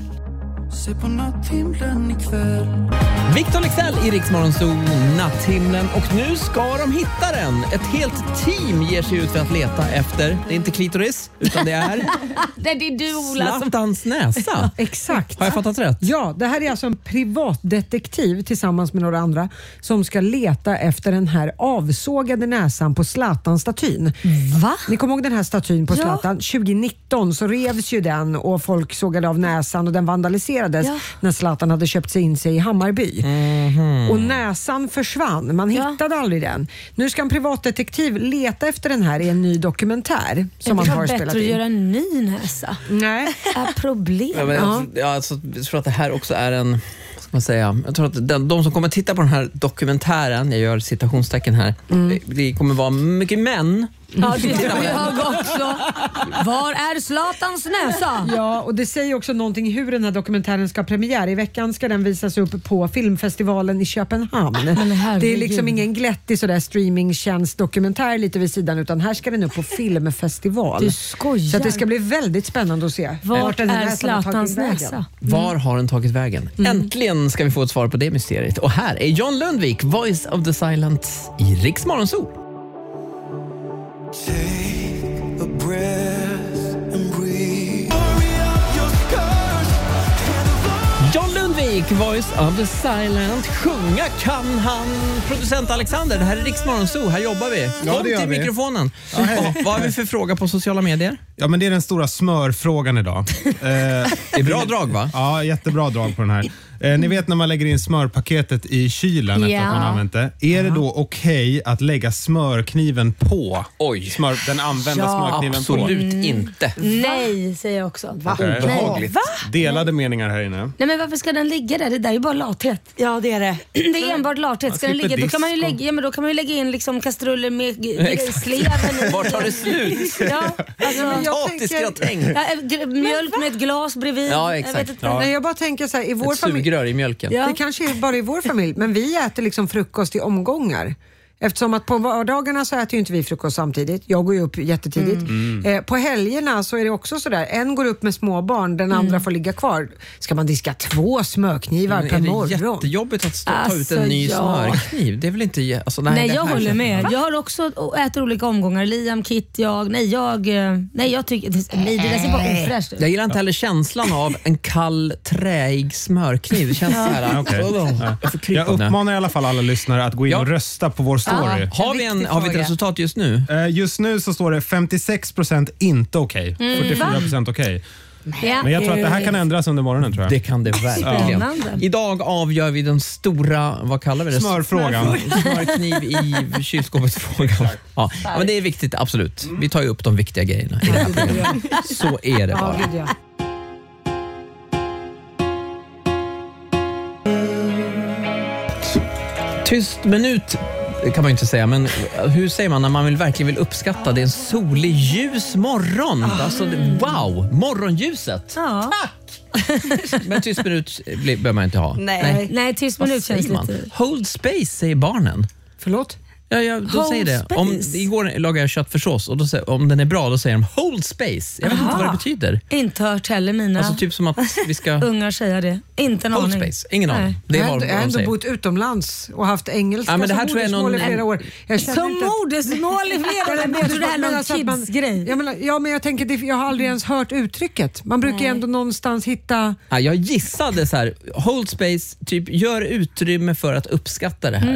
Se på natthimlen ikväll. Victor Leksell i Rix Morgon Zoo, Natthimlen, och nu ska de hitta den. Ett helt team ger sig ut för att leta efter, det är inte klitoris utan det är Det är du, Ola, som... Zlatans näsa. Exakt. Har jag fattat rätt? Ja, det här är alltså en privatdetektiv tillsammans med några andra som ska leta efter den här avsågade näsan på Zlatan-statyn. Va? Ni kommer ihåg den här statyn på Ja. Zlatan? tjugonitton så revs ju den och folk sågade av näsan och den vandaliserades Ja. när Zlatan hade köpt sig in sig i Hammarby. Mm-hmm. Och näsan försvann. Man Ja. hittade aldrig den. Nu ska en privatdetektiv leta efter den här i en ny dokumentär som man det har var spelat bättre att in. göra en ny näsa. Nej. Är problem. Ja, men, Ja. ja, alltså, jag tror att det här också är en, vad ska man säga, jag tror att den, de som kommer titta på den här dokumentären, jag gör citationstecken här, det, det kommer vara mycket män. Ja, det tror jag också. Var är Zlatans näsa? Ja, och det säger också någonting hur den här dokumentären ska ha premiär. I veckan ska den visas upp på filmfestivalen i Köpenhamn. herregud. Det är liksom ingen glättig sådär streamingtjänst dokumentär lite vid sidan, utan här ska den upp på filmfestival. Du skojar. Så att det ska bli väldigt spännande att se. Vart den här är näsan har tagit Zlatans vägen. näsa? Var har den tagit vägen? Äntligen ska vi få ett svar på det mysteriet. Och här är John Lundvik, Voice of the Silent i Rix Morgon Zoo. Take a breath and breathe. John Lundvik, Voice of the Silent. Sjunga kan han. Producent Alexander, det här är Rix Morgon Zoo. Här jobbar vi. Ja, Kom det gör till vi. mikrofonen. Ja, hej. Vad har vi för fråga på sociala medier? Ja, men det är den stora smörfrågan idag. Eh, Det är bra drag, va? Ja, jättebra drag på den här. Eh, ni vet när man lägger in smörpaketet i kylen efter Ja. att man har använt det. Är det då okej att lägga smörkniven på? Oj. Smör, den använda smörkniven Absolut Mm. inte. Nej, säger jag också. Va? på. Eh, Obehagligt. delade meningar här inne. Nej, men varför ska den ligga där? Det där är ju bara lathet. Ja, det är det. Det är enbart lathet. Ska den slipper ligga? Då kan man ju disk och- lägga, ja, men då kan man ju lägga in liksom kastruller med g- Exakt. sleven i. Var tar det slut? Ja, alltså, Potatisgratäng. ja, gr- mjölk med ett glas bredvid. Ja, Jag exakt. vet inte. Ja. Nej, jag bara tänker så här, i vår Ett familj, sugrör i mjölken. Ja. det kanske är bara i vår familj, men vi äter liksom frukost i omgångar. Eftersom att på vardagarna så äter ju inte vi frukost samtidigt. Jag går ju upp jättetidigt. Eh, på helgerna så är det också sådär. En går upp med småbarn, den andra får ligga kvar. Ska man diska två smörknivar Men per är det morgon? jättejobbigt att stå, ta ut Alltså, en ny ja. smörkniv? Det är väl inte... jä- Alltså, nej, Nej, det jag här håller känns- med. Jag har också ätit olika omgångar. Liam, Kit, jag. Nej, jag, eh, nej, jag tycker... Nej, det där ser bara ofräscht ut. Jag gillar inte heller känslan av en kall, träig smörkniv. Det känns så här... Okej. Oh, jag får krypa Jag nu. uppmanar i alla fall alla lyssnare att gå in Ja. och rösta på vår story. Har vi, en, viktig har vi ett fråga. resultat just nu? Eh, Just nu så står det femtiosex procent inte okej, fyrtiofyra procent okej. Ja. Men jag tror att det här kan ändras under morgonen, tror jag. Det kan det verkligen. Spännande. Idag avgör vi den stora, vad kallar vi det? Smörfrågan. Smörkniv i kylskåpet-frågan. Ja. Ja, men det är viktigt, absolut. Vi tar ju upp de viktiga grejerna i det här programmet. Så är det Ja, bara. gud, ja. Tyst minut kan man ju inte säga, men hur säger man när man vill, verkligen vill uppskatta? Det är en solig, ljus morgon. Alltså, det- wow, morgonljuset. Ja. Men tyst minut blir- behöver man inte ha. Nej. Nej, tyst Vad minut känns säger man? lite... Hold space, säger barnen. Förlåt? Ja, ja, då Whole säger det. space. Om, igår lagade jag köttfärssås och då säger, om den är bra, då säger de whole space. Jag vet Aha. inte vad det betyder. Inte hört heller mina Alltså typ som att vi ska... ungar säga det. Inte en whole aning. space, ingen Nej. aning. Det är jag vad har ändå, de ändå säger. bott utomlands och haft engelska Ja, men det här som tror jag är modersmål någon- i flera år. Jag känner Som inte- modersmål i flera år. Men jag tror det här är Men någon alltså att man- kids-grej. Jag menar, ja, men jag tänker, det- jag har aldrig ens hört uttrycket. Man brukar ju ändå någonstans hitta... Ja, jag gissade så här, hold space, typ gör utrymme för att uppskatta det här.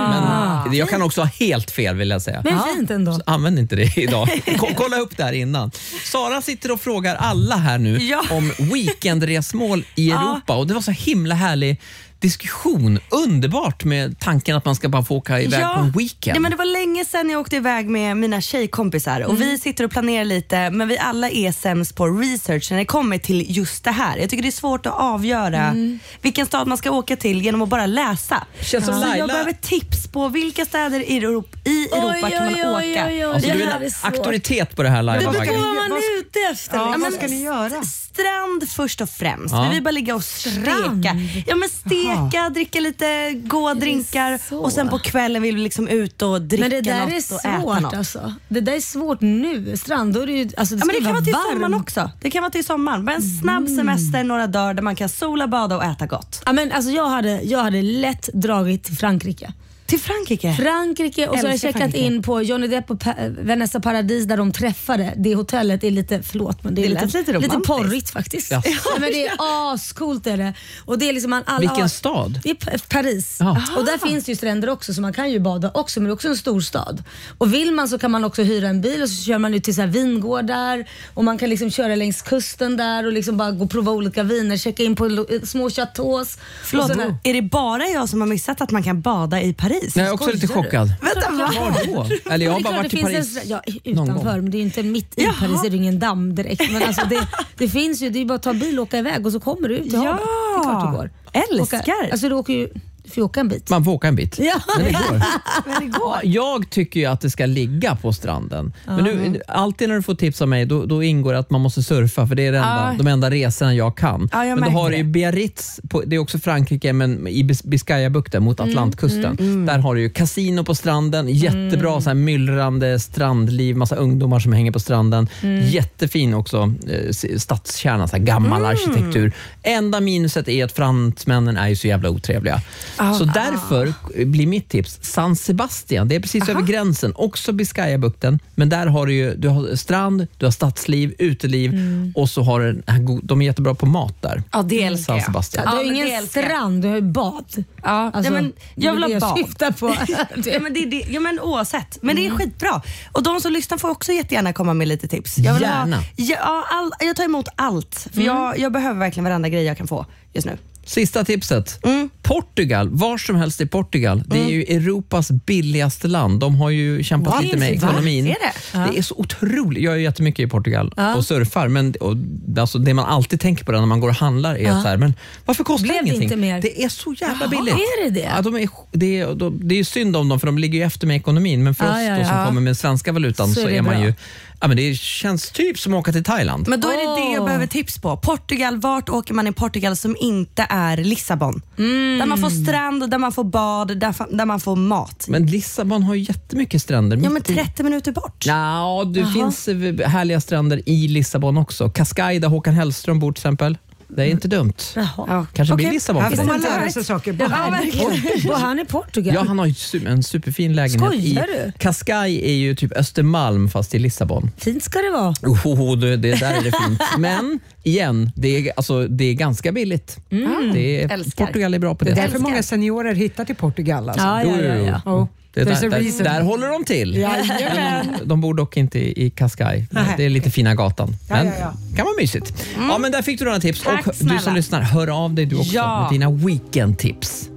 Men jag kan också ha helt fel, vill jag säga. Men fint ändå. Så använd inte det idag. Ko- Kolla upp det här innan. Sara sitter och frågar alla här nu Ja. om weekendresmål i Europa och det var så himla härlig diskussion. Underbart med tanken att man ska bara få åka iväg på en weekend. Ja, men det var länge sedan jag åkte iväg med mina tjejkompisar och vi sitter och planerar lite, men vi alla är sämst på research när det kommer till just det här. Jag tycker det är svårt att avgöra vilken stad man ska åka till genom att bara läsa. Känns som Så Laila- jag behöver tips på vilka städer i Europa, i Europa kan man oj, oj, åka. oj, oj. Alltså, Det du är här är en svårt. auktoritet på det här Det live. beror på vad man vad är ute efter. Ja, liksom. vad ska ni göra? Strand först och främst. Ja. Vi vill bara ligga och Strand? steka. Ja, men steka, dricka lite goda drinkar så? och sen på kvällen vill vi liksom ut och dricka Men det där något är och äta svårt något. alltså. Det där är svårt nu. Strand, då är det ju... Alltså det Ja, men ska det kan vara vara till varmt. sommaren också. Det kan vara till sommaren. Men en snabb semester några dagar där man kan sola, bada och äta gott. Ja, men alltså jag, hade, jag hade lätt dragit till Frankrike. Till Frankrike? Frankrike och så har jag Älskar checkat Frankrike. in på Johnny Depp och Pa- Vanessa Paradis där de träffade. Det hotellet är lite, förlåt men det är Det lite, lät lite lite romantiskt. porrigt faktiskt. Ja. Ja, men det är ascoolt är det. Och det är liksom man, alla Vilken har, stad? Det är Pa- Paris. Ja. Och där finns det ju stränder också så man kan ju bada också, men det är också en stor stad. Och vill man så kan man också hyra en bil och så kör man ut till så här vingårdar och man kan liksom köra längs kusten där och liksom bara gå och prova olika viner, checka in på lo- små chateaus. Förlåt, Och sådär. är det bara jag som har missat att man kan bada i Paris? Jag är också lite Skojar du? chockad. Vänta, va? Var då? Eller jag har Det är bara klart varit det i finns Paris. En, ja, någon utanför, gång. men det är ju inte mitt i Jaha. Paris, är det ingen damm direkt. Men alltså det, det finns ju, det är ju bara att ta bil och åka iväg och så kommer du ut till Ja. havet. Det är klart det går. Älskar. Åka, alltså du åker ju, du får ju åka en bit. Man får åka en bit. Ja. Men det går. Men det går. Ja, jag tycker ju att det ska ligga på stranden. Men nu, alltid när du får tips av mig då, då ingår det att man måste surfa för det är det enda, Ja. de enda resorna jag kan. Ja, jag men då märker har du ju det. Biarritz, på, det är också Frankrike men i Bis- Biscayabukten mot Atlantkusten. Där har du ju kasino på stranden, jättebra så här myllrande strandliv, massa ungdomar som hänger på stranden. Jättefin också eh, s- stadskärna, så här gammal arkitektur. Enda minuset är att fransmännen är ju så jävla otrevliga. Så därför blir mitt tips San Sebastian. Det är precis över gränsen. Också Biscayabukten. Men där har du ju du har strand, du har stadsliv, uteliv och så har du den här go- de är jättebra på mat där. Ja, det älskar San jag. Sebastian. Du har Ja, ju men det ingen älskar jag. strand, du har ju bad. Ja, Alltså, ja, men jag vill det är ha det bad. jag syftar på. Ja, men, det, är det, ja, men oavsett. Men det är skitbra. Och de som lyssnar får också jättegärna komma med lite tips. Jag vill Gärna. Ha, ja, all, jag tar emot allt. För jag, jag behöver verkligen varenda grej jag kan få just nu. Sista tipset. Portugal, var som helst i Portugal. Det är ju Europas billigaste land. De har ju kämpat Wow. lite med Va? ekonomin. Är det? Det är så otroligt. Jag är ju jättemycket i Portugal och surfar. Men och, alltså, det man alltid tänker på när man går och handlar är så här, men varför kostar Blev det ingenting? inte mer? Det är så jävla Jaha, billigt. är det det? Ja, de är, det, är, de, det är ju synd om dem för de ligger ju efter med ekonomin. Men för Ja, oss ja, då, som ja. kommer med svenska valutan Så så, är det är man bra. ju... Ja, men det känns typ som att åka till Thailand. Men då är det det jag Åh. behöver tips på. Portugal, vart åker man i Portugal som inte är Lissabon? Där man får strand, där man får bad, där, fa- där man får mat. Men Lissabon har ju jättemycket stränder. Ja, men mitt i- trettio minuter bort. Ja, det finns eh, härliga stränder i Lissabon också. Cascais där Håkan Hellström bor till exempel. Det är inte dumt. Jaha. Kanske Okej. blir Lissabon. Här för får dig. man lära sig saker. Ja, Bara- verkligen. Och han är Portugal. Ja, han har ju su- en superfin lägenhet. Skojar i du? Cascais är ju typ Östermalm fast i Lissabon. Fint ska det vara. Oh, det, det där är det fint. Men igen, det är, alltså, det är ganska billigt. Det är, Älskar. Portugal är bra på det. Det är sättet. därför många seniorer hittar till Portugal. Alltså. Ja, ja, ja, ja. Oh, Det there's där, a där, reason. där håller de till. Jajamän. De bor dock inte i, i Cascais. Nej. Det är lite fina gatan. Ja, Men ja, ja. kan vara mysigt. Ja, men där fick du några tips. Tack och du snälla. som lyssnar, hör av dig du också Ja. med dina weekendtips.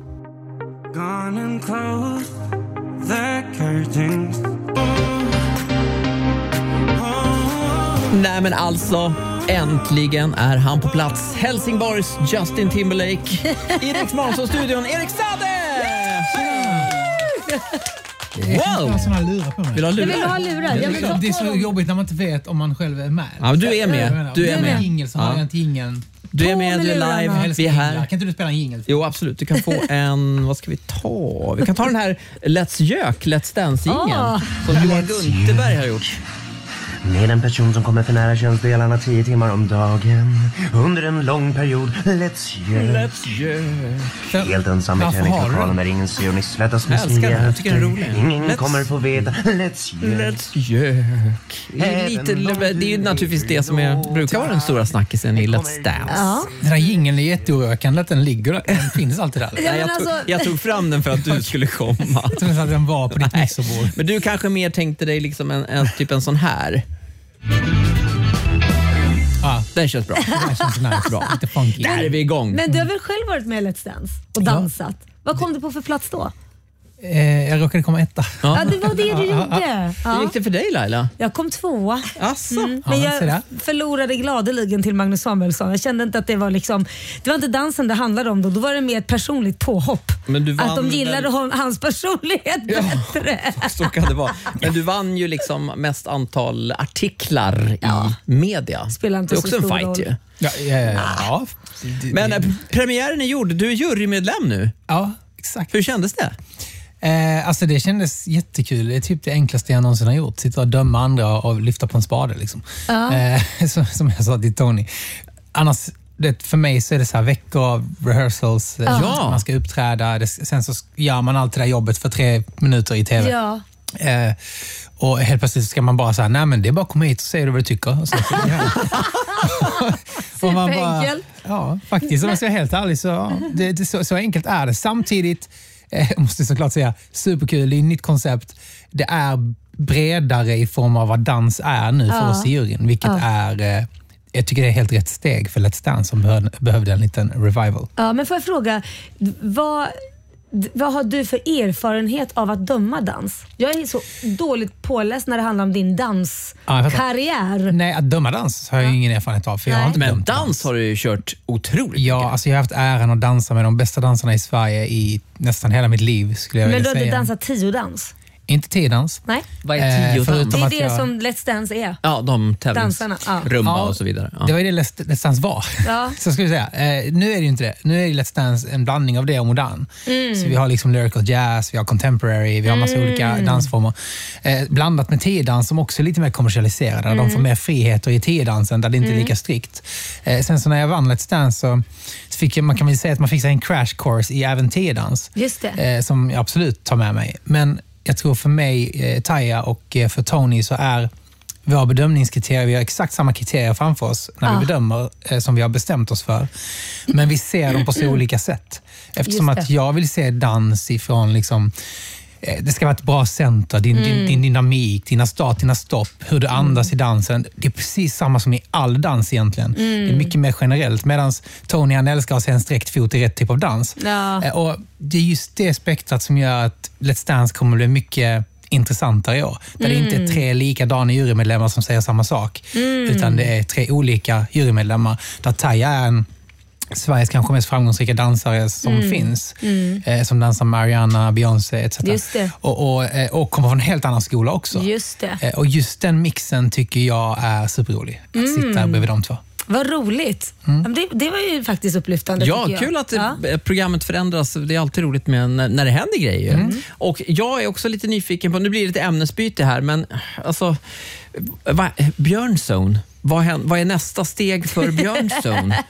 Gone and closed the curtains. Nej men alltså, äntligen är han på plats. Helsingborgs Justin Timberlake. I Rix Morgonzoo-studion, Erik Saade! Wow! Jag har såna lurar på mig. Vill du ha Jag vill lurar? ha lurar. Jag vill Det är ha så jobbigt när man inte vet om man själv är med. Ja, men du är med. Du är med. Jingel så har jag inte jingeln. Du är med, du är lurarna. live, vi är här. Kan inte du spela en jingel? Jo, absolut. Du kan få en, vad ska vi ta? Vi kan ta den här Let's Jök, Let's Dance-jingeln Ah. som Johan Gunterberg har gjort. Med en person som kommer för nära könsdelarna tio timmar om dagen under en lång period. Let's Jök. Let's Jök. Helt ensam i Varför har du träningslokalen den? där ingen ser och ni svettas med Jag älskar den. Jag tycker den är smärtor. rolig. Ingen Let's- kommer få veta. Let's Jök. Let's Jök. Det är, lite, det är ju naturligtvis det som är, brukar vara den stora snackisen i Let's Dance. Ja. Den här jingeln är jätteoroväckande att den ligger där. Den finns alltid där. Ja, Nej, men jag, tog, alltså- jag tog fram den för att du skulle komma. Jag trodde att den var på ditt Nej. mixerbord. Men du kanske mer tänkte dig liksom en, en, typ en sån här. Ja, Den känns bra. det känns nice. Bra. Lite funky. Där är vi igång. Men du har väl själv varit med i Let's Dance och dansat? Vad kom du på för plats då? Eh, jag råkade komma etta. Ja, det var det du gjorde. Hur Ja. gick det för dig, Laila? Jag kom tvåa. Asså? Mm. Ja, Men se där. jag förlorade gladeligen till Magnus Samuelsson. Jag kände inte att det var liksom, det var inte dansen det handlade om då. Då var det mer ett personligt påhopp. Men du vann Att de gillade väl- hon, hans personlighet bättre. Så kan det vara. Men du vann ju liksom mest antal artiklar Ja. i media. Spelar inte det är så också en stor fight roll. ju. Ja, ja, ja, ja. Men äh, premiären är gjord. Du är jurymedlem nu. Ja, exakt. Hur kändes det? Eh, alltså det kändes jättekul. Det är typ det enklaste jag någonsin har gjort. Sitta och döma andra och lyfta på en spade. Liksom. Ja. Eh, som, som jag sa till Tony. Annars, det, för mig så är det så här veckor av rehearsals. eh, Ja. Man ska uppträda. Det, sen så gör man allt det där jobbet för tre minuter i tv. Ja. Eh, och helt plötsligt ska man bara säga, nej men det är bara att komma hit och säga du vad du tycker. Och så, ja. Och man bara, Superenkelt. ja, faktiskt om jag ska vara helt ärlig så, ja, det, det, så, så enkelt är det. Samtidigt, eh, måste jag såklart säga, superkul, det är ett nytt koncept. Det är bredare i form av vad dans är nu för Ja. oss i juryn, vilket Ja. är, eh, jag tycker det är helt rätt steg för Let's Dance som behövde, behövde en liten revival. Ja, men får jag fråga, vad, d- vad har du för erfarenhet av att döma dans? Jag är så dåligt påläst när det handlar om din Ja, jag fattar. danskarriär. Nej, att döma dans har jag ingen erfarenhet av, för jag har Nej. inte Men dömt dans har du ju kört otroligt Ja, mycket. alltså jag har haft äran att dansa med de bästa dansarna i Sverige i nästan hela mitt liv, skulle jag Men vilja du har inte säga. dansat tiodans? Inte tiodans. Nej. Vad är Eh, tio förutom- dans? Det är att det jag- som Let's Dance är. Ja, de Dansarna, ja. tävlingsrumba Ja, och så vidare. Ja. Det var ju det Let's, Let's Dance var. Ja. Så ska vi säga. Eh, nu är det ju inte det. Nu är ju Let's Dance en blandning av det och modern. Mm. Så vi har liksom lyrical jazz, vi har contemporary, vi har massa olika dansformer. Eh, blandat med tiodans som också är lite mer kommersialiserade. Där Mm. de får mer friheter i tiodansen där det inte är lika strikt. Eh, sen så när jag vann Let's Dance så så fick jag, man kan väl säga att man fick sig en crash course i även tiodans. Just det. Eh, som jag absolut tar med mig. Men jag tror för mig, eh, Taya och eh, för Tony så är våra bedömningskriterier, vi har exakt samma kriterier framför oss när Ah. vi bedömer eh, som vi har bestämt oss för. Men vi ser dem på så olika sätt. Eftersom Just att det. jag vill se dans ifrån liksom, eh, det ska vara ett bra center, din, din, din dynamik, dina start, dina stopp, hur du andas i dansen. Det är precis samma som i all dans egentligen. Det är mycket mer generellt. Medan Tony han älskar att se en sträckt fot i rätt typ av dans. Ja. Eh, Och det är just det spektrat som gör att Let's Dance kommer bli mycket intressantare i år. Där det inte är tre likadana jurymedlemmar som säger samma sak. Utan det är tre olika jurymedlemmar. Där Taya är en Sveriges kanske mest framgångsrika dansare som finns. Eh, som dansar med Ariana, Beyoncé et cetera. Just det. Och, och, eh, och kommer från en helt annan skola också. Just det. Eh, och just den mixen tycker jag är superrolig. Att sitta bredvid de två. Vad roligt. Ja, men Det, det var ju faktiskt upplyftande. Ja, tycker jag. kul att Ja. eh, programmet förändras. Det är alltid roligt med när, när det händer grejer. Mm. Och jag är också lite nyfiken på, nu blir det lite ämnesbyte här, men alltså, va, Björnzone, vad, hän- vad är nästa steg för Björnzone?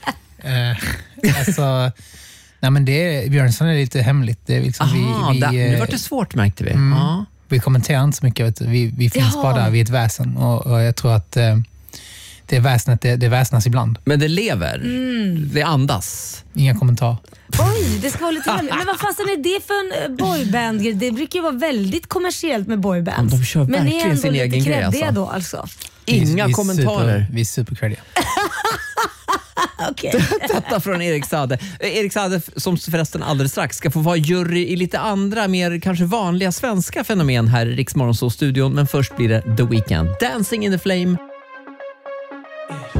Eh, alltså, nej men det är, Björnsson är lite hemligt. Det är liksom Aha, vi, vi, där, nu eh, vart det svårt märkte vi. Mm. Ja. Vi kommenterar inte så mycket. Vet du. Vi, vi finns Jaha. bara där, vi är ett väsen. Och, och jag tror att eh, det väsnet, det, det väsnas ibland. Men det lever, Mm. det andas. Inga kommentarer. Oj, det ska vara lite hemligt. Men vad fasen är det för en eh, boyband? Det brukar ju vara väldigt kommersiellt med boybands. Ja, de kör Men ni är verkligen ändå sin lite egen grej, creddiga alltså. då alltså? Inga vi, vi kommentarer. Super, vi är supercreddiga. Okej. Detta från Erik Saade. Eh, Erik Saade, som förresten alldeles strax ska få vara jury i lite andra, mer kanske vanliga svenska fenomen här i Rix Morgonzoo-studion. Men först blir det The Weeknd. Dancing in the Flame.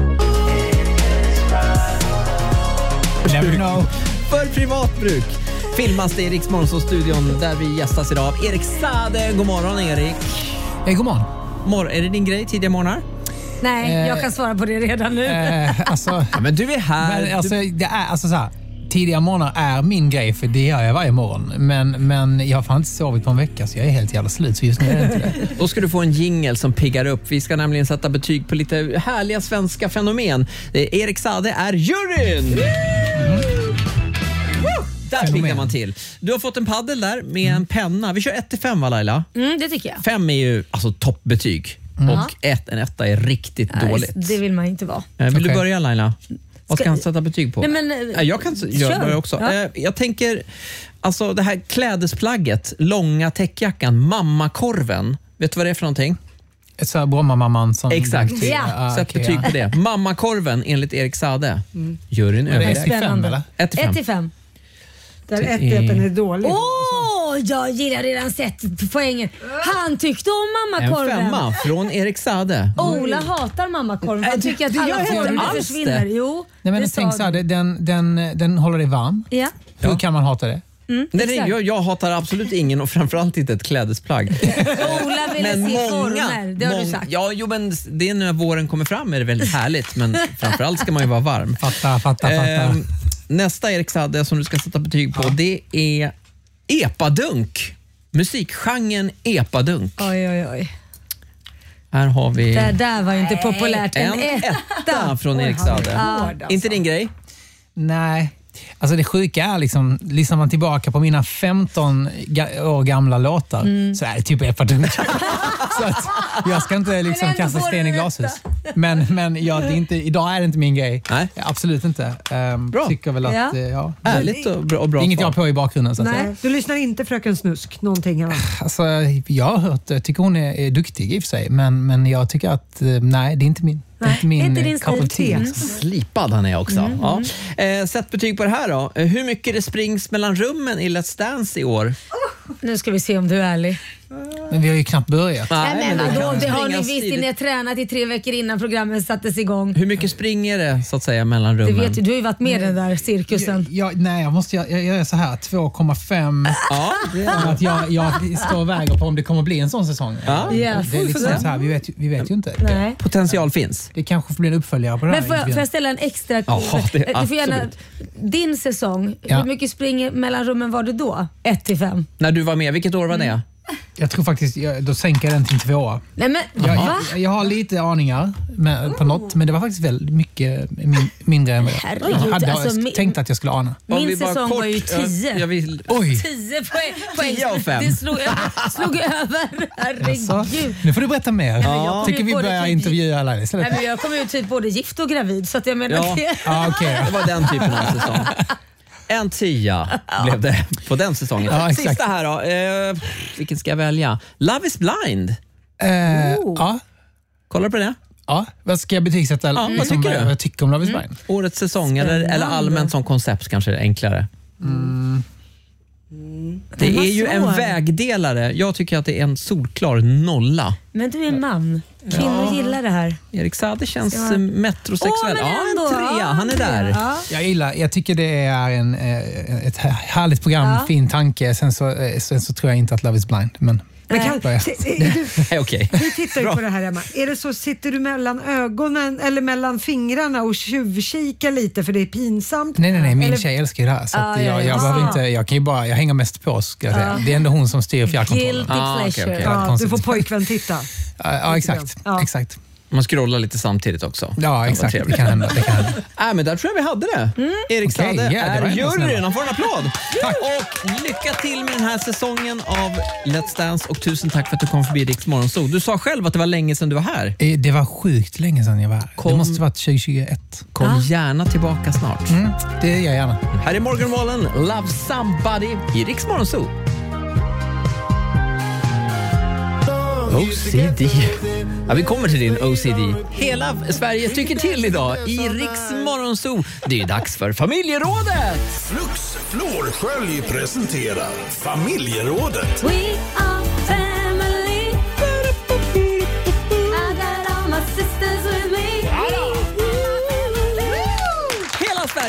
Never know. För privatbruk. filmas det i Rix Morgonzoo-studion där vi gästas idag av Erik Saade. God morgon, Erik. Eh, god morgon. Mor- är det din grej tidiga morgnar? Nej, Eh, jag kan svara på det redan nu. Eh, alltså, Ja, men du är här. men, alltså, du... det är, alltså, så här, tidiga morgnar är min grej, för det gör jag varje morgon. Men, men jag har fan inte sovit på en vecka, så jag är helt jävla slut. Så just nu är det inte det. Då ska du få en jingle som piggar upp. Vi ska nämligen sätta betyg på lite härliga svenska fenomen. Eh, Erik Saade är juryn! Mm. Där piggar man till. Du har fått en paddel där med mm. en penna. Vi kör ett till fem, va, Laila? Mm, det tycker jag. Fem är ju alltså toppbetyg. Mm. Och ett, en etta är riktigt Nej, dåligt. det vill man inte vara. Eh, vill okay. du börja, Laila? Vad ska Ska... han sätta betyg på? Nej, men, eh, jag kan jag börja också. Ja. Eh, jag tänker, alltså det här klädesplagget, långa täckjackan, mammakorven. Vet du vad det är för någonting? Ett så här Bromma-mamman som... Exakt. Ja. Ah, Sätt okay, betyg ja. på det. Mammakorven enligt Erik Saade. Mm. Juryn Är det ett till överväger. fem, eller? ett till fem. ett till fem. Där ett är... den är dålig. Åh, oh, jag gillar redan sett poängen. Han tyckte om mammakorven. En femma från Erik Saade. Ola hatar mammakorven. Han Nej, tycker att det alla gör jag former inte alls försvinner. det. Jo, Nej, men det tänk sa så här, du. den, den, den håller dig varm. Ja. Hur kan man hata det? Mm, Nej, nej, jag, jag hatar absolut ingen och framförallt inte ett klädesplagg. Ola ville se former, det har mång, du sagt. Ja, jo, men det är när våren kommer fram är det väldigt härligt, men framförallt ska man ju vara varm. Fatta, fatta, fatta. Eh, nästa Erik Saade som du ska sätta betyg på, ja. det är epadunk. Musikgenren epadunk. Oj, oj, oj. Här har vi... Det där var ju inte populärt. En, en etta. etta från Erik Saade. Ja. Inte din grej? Nej. Alltså det sjuka är liksom, lyssnar man tillbaka på mina femton ga- år gamla låtar mm. så är det typ epadunk. Så att jag ska inte liksom kasta sten i glashus. Men, men ja, det är inte, idag är det inte min grej. Nej. Absolut inte. Um, bra. Tycker väl att, ja. uh, ja. Ärligt och bra. Och bra Inget jag har på i bakgrunden. Så att Nej, säga. du lyssnar inte Fröken Snusk någonting här. Alltså, jag har hört, jag tycker hon är, är duktig i och för sig. Men, men jag tycker att, uh, nej, det är inte min. Nej, inte min inte din cup of tea. stil. Slipad han är också. Mm. Ja. Eh, sätt betyg på det här då. Eh, Hur mycket det springs mellan rummen i Let's Dance i år? Nu ska vi se om du är ärlig. Men vi har ju knappt börjat. Nej, men det vadå? kan Det har ni springas visst. tidigt. Ni har tränat i tre veckor innan programmet sattes igång. Hur mycket springer det så att säga mellan Det rummen? vet ju, du har ju varit med i den där cirkusen. Jag, nej, jag måste jag, jag gör så här, två komma fem. Ja, det är... Att jag, jag står och väger på om det kommer bli en sån säsong. Ja. Ja, Det är liksom så här, vi vet, ju- vi vet ju inte. Det, Nej. Potential finns. det kanske får bli en uppföljare på det Men här. får jag, får jag ställa en extra... Ja, det- du får gärna, absolut. din säsong, Ja. hur mycket springer mellan rummen var det då? ett till fem. När du var med, vilket år var det? Jag tror faktiskt, jag, då sänker jag den till tvåa. Nej men, Jag, va? jag, jag har lite aningar med, på något, men det var faktiskt väldigt mycket min, mindre än vad jag, Herregud, jag hade alltså, jag min- tänkt att jag skulle ana. Om vi Min bara säsong kort- var ju jag- tio. Jag vill... Oj! tio poäng. poäng. tio av fem. Det slog, slog över. Alltså, Herregud. nu får du berätta mer. men jag Jag tycker vi både börjar typ- intervjua alla Nej, istället. men jag kom ut typ både gift och gravid så att jag menar Ja. det. Ja, okej. Det var den typen av säsong. En tia blev det på den säsongen. Ja, exakt. Sista här då. Eh, vilken ska jag välja? Love is blind. Eh, ja, Kollar du på det? ja. Vad ska jag betygsätta? Ja, vad liksom, tycker du? vad jag tycker om Love is blind? Årets säsong eller, eller Spännande. allmänt som koncept kanske är det enklare. Mm. Det Den var är ju en svår. vägdelare. Jag tycker att det är en solklar nolla. Men du är man. Kvinnor gillar det här. Erik Saade känns Ja. eh, metrosexuell. Åh, men ja, ändå. en trea. Han är där. Ja. Jag gillar, jag tycker det är en, eh, ett härligt program, Ja. fin tanke. Sen så, eh, sen så tror jag inte att Love is blind. Men Men kan, Börja. se- är du, Nej, okej. du tittar ju Bra. på det här Emma. Är det så, sitter du mellan ögonen eller mellan fingrarna och tjuvkikar lite för det är pinsamt? nej, nej, nej. Min Eller- tjej älskar ju det här. Så Ah, att ja, jag, ja. jag, behöver Ah. inte, jag kan ju bara, jag hänger mest på, ska jag säga. Det är ändå hon som styr fjärrkontrollen. Guilty Ah, okej, pleasure. okej. Ja, du konstigt. får pojkvän titta. Ja, ja, exakt. Ja. exakt. Man scrollar lite samtidigt också. Ja, Det kan vara exakt. trevligt. Det kan hända. Det kan hända. Äh, men där tror jag vi hade det. Erik Okej, Saade ja, det var är ändå snälla. juryn. Han får en applåd. Och lycka till med den här säsongen av Let's Dance och tusen tack för att du kom förbi Rix Morgonzoo. Du sa själv att det var länge sedan du var här. Eh, Det var sjukt länge sedan jag var här. Kom. Det måste varit tjugohundratjugoett. Kom gärna tillbaka snart. Mm, det gör jag gärna. Här är Morgan Wallen, Love Somebody i Rix Morgonzoo. O C D. Ja, vi kommer till din O C D. Hela Sverige tycker till idag i Rix Morgonzoo. Det är dags för familjerådet. Flux Flårskölj presenterar Familjerådet. We are family. I got all my sisters with me. Hela Sverige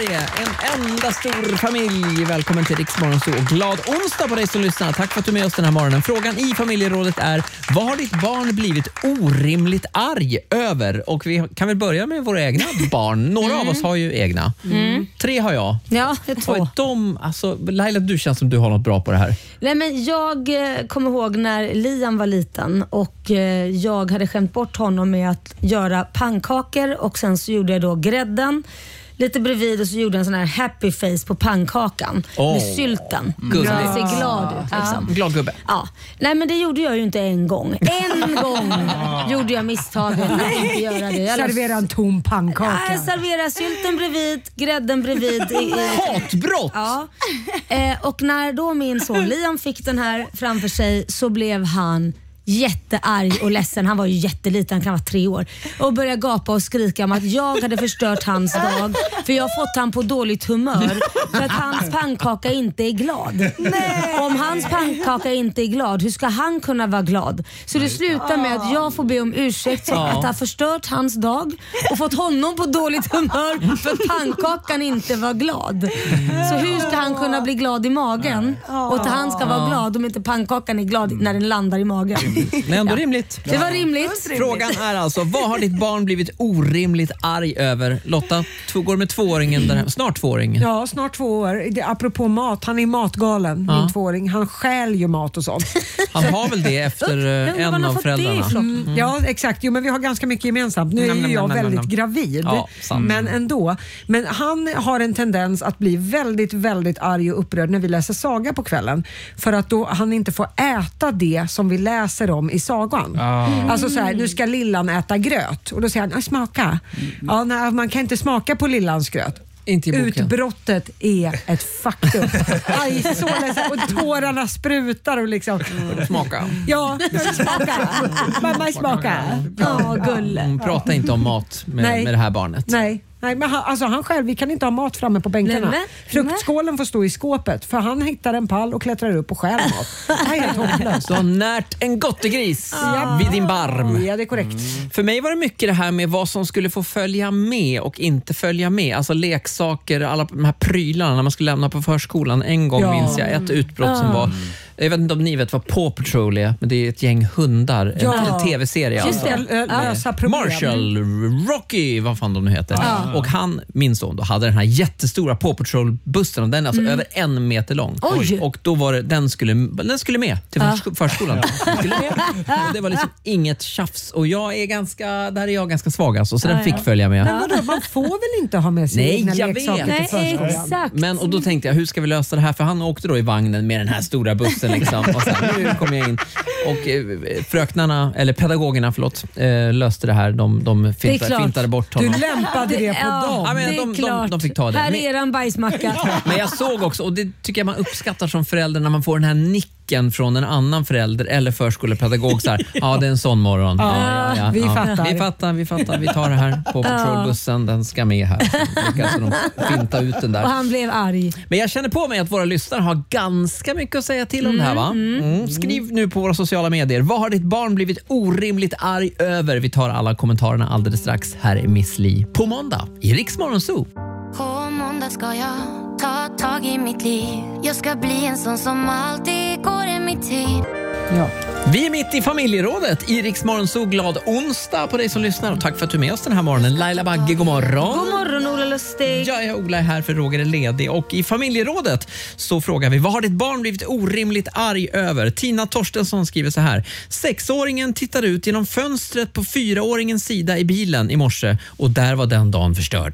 Sverige. En enda stor familj. Välkommen till Rix Morgon Zoo. Glad onsdag på dig som lyssnar. Tack för att du är med oss den här morgonen. Frågan i familjerådet är: vad har ditt barn blivit orimligt arg över? Och vi kan väl börja med våra egna barn. Några mm. av oss har ju egna. Mm. Tre har jag. Ja, det är två. Och de, alltså, Laila, du känns som du har något bra på det här. Nej, men jag eh, kommer ihåg när Liam var liten och eh, jag hade skämt bort honom med att göra pannkakor och sen så gjorde jag då grädden lite bredvid och så gjorde en sån här happy face på pannkakan oh. med sylten. Gullig. Det ser glad ut liksom. Ja. Glad gubbe. Ja. Nej, men det gjorde jag ju inte en gång. En gång gjorde jag misstaget att inte göra det. Servera en tom pannkaka. Nej, servera sylten bredvid, grädden bredvid. I, i... Hatbrott! Ja. Eh, och när då min son Liam fick den här framför sig så blev han jättearg och ledsen. Han var ju jätteliten, han kan vara tre år. Och började gapa och skrika om att jag hade förstört hans dag. För jag har fått han på dåligt humör. För att hans pannkaka inte är glad. Nej. Om hans pannkaka inte är glad, hur ska han kunna vara glad? Så det slutar med att jag får be om ursäkt för att ha förstört hans dag och fått honom på dåligt humör för att pannkakan inte var glad. Så hur ska han kunna bli glad i magen? Och att han ska vara glad om inte pannkakan är glad när den landar i magen. Men ändå ja. rimligt. Det var rimligt. Frågan är alltså, vad har ditt barn blivit orimligt arg över? Lotta, två går med tvååringen, den här, snart tvååringen. Ja, snart två år. Det, apropå mat, han är matgalen, ja. min tvååring. Han stjäl ju mat och sånt. Han har väl det efter en av föräldrarna. Mm. Mm. Ja, exakt. Jo, men vi har ganska mycket gemensamt. Nu är ju jag väldigt gravid. Ja, men ändå. Men han har en tendens att bli väldigt, väldigt arg och upprörd när vi läser saga på kvällen. För att då han inte får äta det som vi läser om i sagan. Mm. Alltså så här, nu ska lillan äta gröt. Och då säger han, smaka. Mm. Ja, nej, man kan inte smaka på lillans gröt. Inte i boken. Utbrottet är ett faktum. Aj, så ledsen. Och tårarna sprutar och liksom... Mm. Smaka. Ja, smaka. Mamma smaka. Ja, gulle. Hon pratar inte om mat med, med det här barnet. Nej. Nej, men han, alltså han själv, vi kan inte ha mat framme på bänkarna. Nej, fruktskålen får stå i skåpet för han hittar en pall och klättrar upp och skär mat. Det är helt hopplöst. Du har närt en gottegris ja. vid din barm. Ja, det är korrekt. Mm. För mig var det mycket det här med vad som skulle få följa med och inte följa med. Alltså leksaker, alla de här prylarna när man skulle lämna på förskolan. En gång ja. minns jag ett utbrott mm. som var... Jag vet inte om ni vet vad Paw Patrol är, men det är ett gäng hundar. Ja. En, en tv-serie. Just alltså. det, lösa problem. Marshall, Rocky, vad fan de nu heter. Ja. Och han, min son, då, hade den här jättestora Paw Patrol-bussen. Och den är alltså mm. över en meter lång. Oj. Och då var det, den skulle, den skulle med till ja. förskolan. Den skulle med. Och det var liksom inget tjafs. Och jag är ganska, där är jag ganska svag alltså, så ja, den fick ja. följa med. Men vadå, man får väl inte ha med sig Nej, egna jag leksaker vet. till förskolan? Nej, exakt. Men, och då tänkte jag, hur ska vi lösa det här? För han åkte då i vagnen med den här stora bussen. Liksom. Och sen, nu kom jag in. Och eh, fröknarna, eller pedagogerna, förlåt, eh, löste det här. De, de fintade, fintade bort honom. Du lämpade det på ja, dem. Ja, men det är de, klart. De, de fick ta det. Här är en bajsmacka. Men jag såg också, och det tycker jag man uppskattar som förälder när man får den här nicken från en annan förälder eller förskolepedagog. Så här, ja, det är en sån morgon. Ja, ja, ja, vi ja. fattar. Vi fattar, vi fattar. Vi tar det här på patrolbussen. Den ska med här. Så alltså de finta ut den där. Och han blev arg. Men jag känner på mig att våra lyssnare har ganska mycket att säga till om mm, det här, va? Mm. Skriv nu på våra sociala medier. Vad har ditt barn blivit orimligt arg över? Vi tar alla kommentarerna alldeles strax. Här är Miss Li på måndag i Rix Morgon Zoo. På måndag ska jag ta tag i mitt liv. Jag ska bli en sån som alltid går i mitt tid. Ja. Vi är mitt i familjerådet i Rix Morgon Zoo. Glad onsdag på dig som lyssnar och tack för att du är med oss den här morgonen. Laila Bagge, god morgon. God morgon, Ola Lustig. Ja, jag Ola är här för Roger är ledig och i familjerådet så frågar vi, vad har ditt barn blivit orimligt arg över? Tina Torstensson skriver så här: sexåringen tittar ut genom fönstret på fyraåringens sida i bilen i morse och där var den dagen förstörd.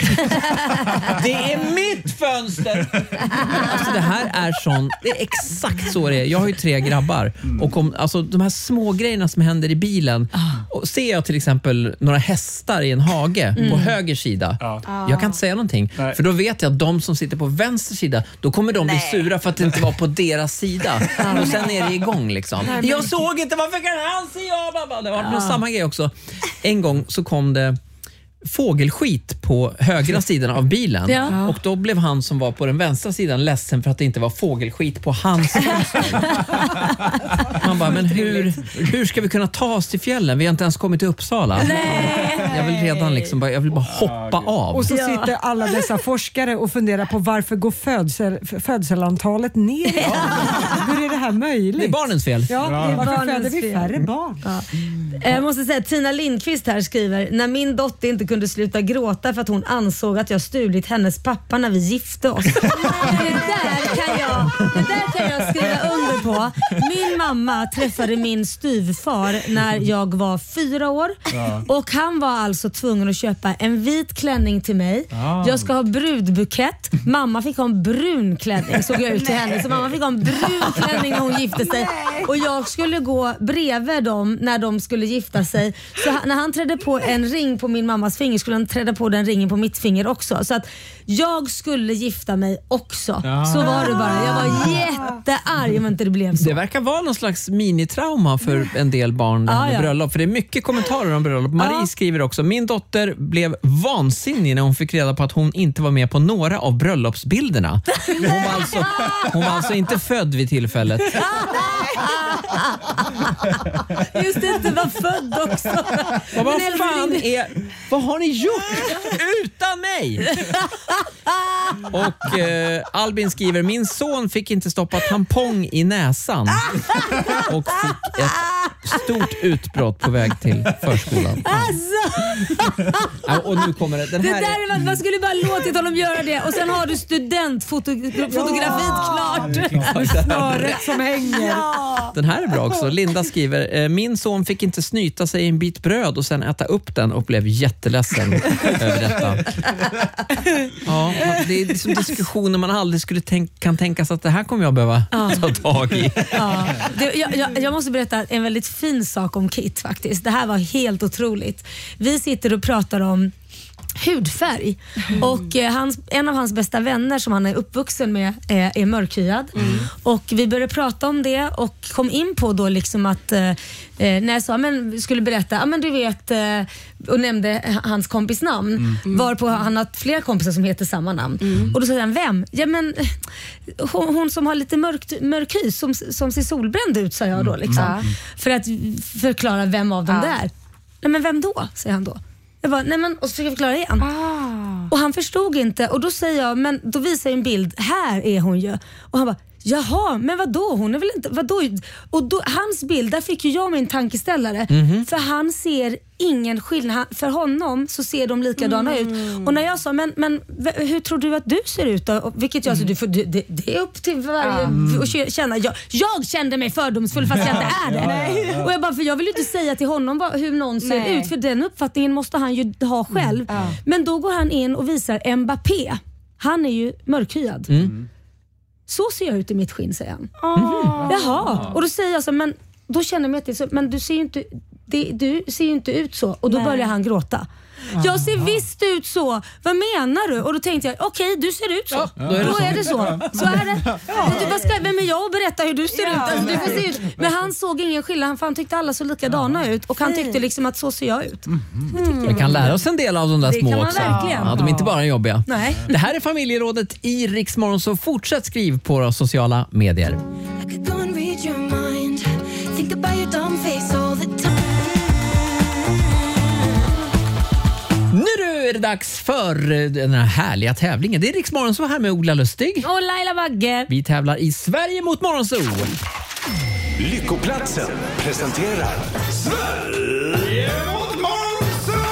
Det är mitt fönster! Alltså det här är sån, det är exakt så det är. Jag har ju tre grabbar och om, alltså de här små grejerna som händer i bilen och ser jag till exempel några hästar i en hage mm. på höger sida, ja. jag kan inte säga någonting. Nej. För då vet jag att de som sitter på vänster sida, då kommer de Nej. bli sura för att det inte var på deras sida. Och sen är det igång liksom. Nej, men... Jag såg inte, varför kan han se jag? Babba? Det var ja. samma grej också. En gång så kom det fågelskit på högra sidan av bilen. Ja. Och då blev han som var på den vänstra sidan ledsen för att det inte var fågelskit på hans fönster. Man bara, men hur, hur ska vi kunna ta oss till fjällen? Vi har inte ens kommit till Uppsala. Nej. Jag vill redan liksom bara, jag vill bara hoppa av. Och så sitter alla dessa forskare och funderar på varför går födsel, födselantalet ner? Ja. Hur är det här möjligt? Det är barnens fel. Ja, Det är varför barnens föder vi fel. färre barn? Ja. Jag måste säga, Tina Lindqvist här skriver, när min dotter inte kunde sluta gråta för att hon ansåg att jag stulit hennes pappa när vi gifte oss. Det där kan jag, det där kan jag skriva under på. Min mamma träffade min styvfar när jag var fyra år. Ja. Och han var alltså tvungen att köpa en vit klänning till mig. Ah. Jag ska ha brudbukett. Mamma fick ha en brun klänning, såg jag ut till henne. Så mamma fick ha en brun klänning när hon gifte sig. Och jag skulle gå bredvid dem när de skulle gifta sig. Så han, när han trädde på en ring på min mammas finger skulle han träda på den ringen på mitt finger också. Så att jag skulle gifta mig också. Ja. Så var det bara. Jag var jättearg om inte det blev så. Det verkar vara någon slags minitrauma för en del barn Ja, med ja. bröllop. För det är mycket kommentarer om bröllop. Marie Ja. skriver också, min dotter blev vansinnig när hon fick reda på att hon inte var med på några av bröllopsbilderna. Hon var alltså, hon var alltså inte född vid tillfället. Just det, inte var född också. Vad, vad Men fan älskling- är... Vad har ni gjort utan mig? Och eh, Albin skriver, min son fick inte stoppa tampong i näsan och fick ett stort utbrott på väg till förskolan. Alltså. Ja, och nu kommer det. Den Det här där är, är, man skulle bara låtit honom göra det och sen har du studentfotografiet klart. Snöret som hänger. den här är bra också. Linda skriver, eh, min son fick inte snyta sig i en bit bröd och sen äta upp den och blev jätteledsen över detta. Ja, det är liksom diskussioner man aldrig skulle tänk, kan tänka sig att det här kommer jag behöva Ja. ta tag i. Ja, det, jag, jag, jag måste berätta en väldigt fin sak om Kit faktiskt. Det här var helt otroligt. Vi sitter och pratar om hudfärg och eh, hans, en av hans bästa vänner som han är uppvuxen med eh, är mörkhyad och vi började prata om det och kom in på då liksom att eh, när jag sa, men vi skulle berätta, ja men du vet eh, och nämnde hans kompis namn Mm. varpå han har flera kompisar som heter samma namn och då sa han, vem? Ja men hon, hon som har lite mörkt, mörk hy som, som ser solbränd ut, sa jag då liksom, Mm. för att förklara vem av dem Ja. det är. Nej men vem då? Säger han då. Jag bara, nej men, och så försöker jag förklara igen. Och han förstod inte och då säger jag, men då visar jag en bild, här är hon ju. Och han bara, jaha, men vadå? Hon är väl inte, vadå? Och då, hans bild, där fick ju jag min tankeställare. Mhm. För han ser ingen skillnad. Han, för honom så ser de likadana Mm. ut. Och när jag sa, men, men v- hur tror du att du ser ut då? Och vilket jag sa, du får, du, det, det är upp till varje Mm. och k- känna. Jag, jag kände mig fördomsfull fast jag inte är det. Ja, ja, ja. Och jag bara, för jag vill ju inte säga till honom vad, hur någon ser Nej. ut. För den uppfattningen måste han ju ha själv. Men då går han in och visar Mbappé. Han är ju mörkhyad. Mm. Så ser jag ut i mitt skinn, säger han. Ah. Jaha. Och då säger jag så, men då känner jag mig till så, men du ser ju inte, det, du ser ju inte ut så. Och då Nej. börjar han gråta. Jag ser visst ut så. Vad menar du? Och då tänkte jag, okej, du ser ut så. Ja, då då är är det det så. så. Så är det. Du, vad ska, vem är jag att berätta hur du ser Ja. ut? Alltså, du får se ut. Men han såg ingen skillnad. Han, för han tyckte alla så likadana ut. Och han tyckte liksom att så ser jag ut. Vi kan lära oss en del av de där Det små kan man också. verkligen. Ja, de är inte bara jobbiga. Nej. Det här är familjerådet i Rix Morgon, så fortsätt skriv på våra sociala medier. I could go and read your mind. Think about your dumb face all the time. Nu är det dags för den här härliga tävlingen. Det är Rix Morgon som är här med Ola Lustig. Och Laila Bagge. Vi tävlar i Sverige mot Morgonzoo. Lyckoplatsen presenterar Sverige mot Morgonzoo!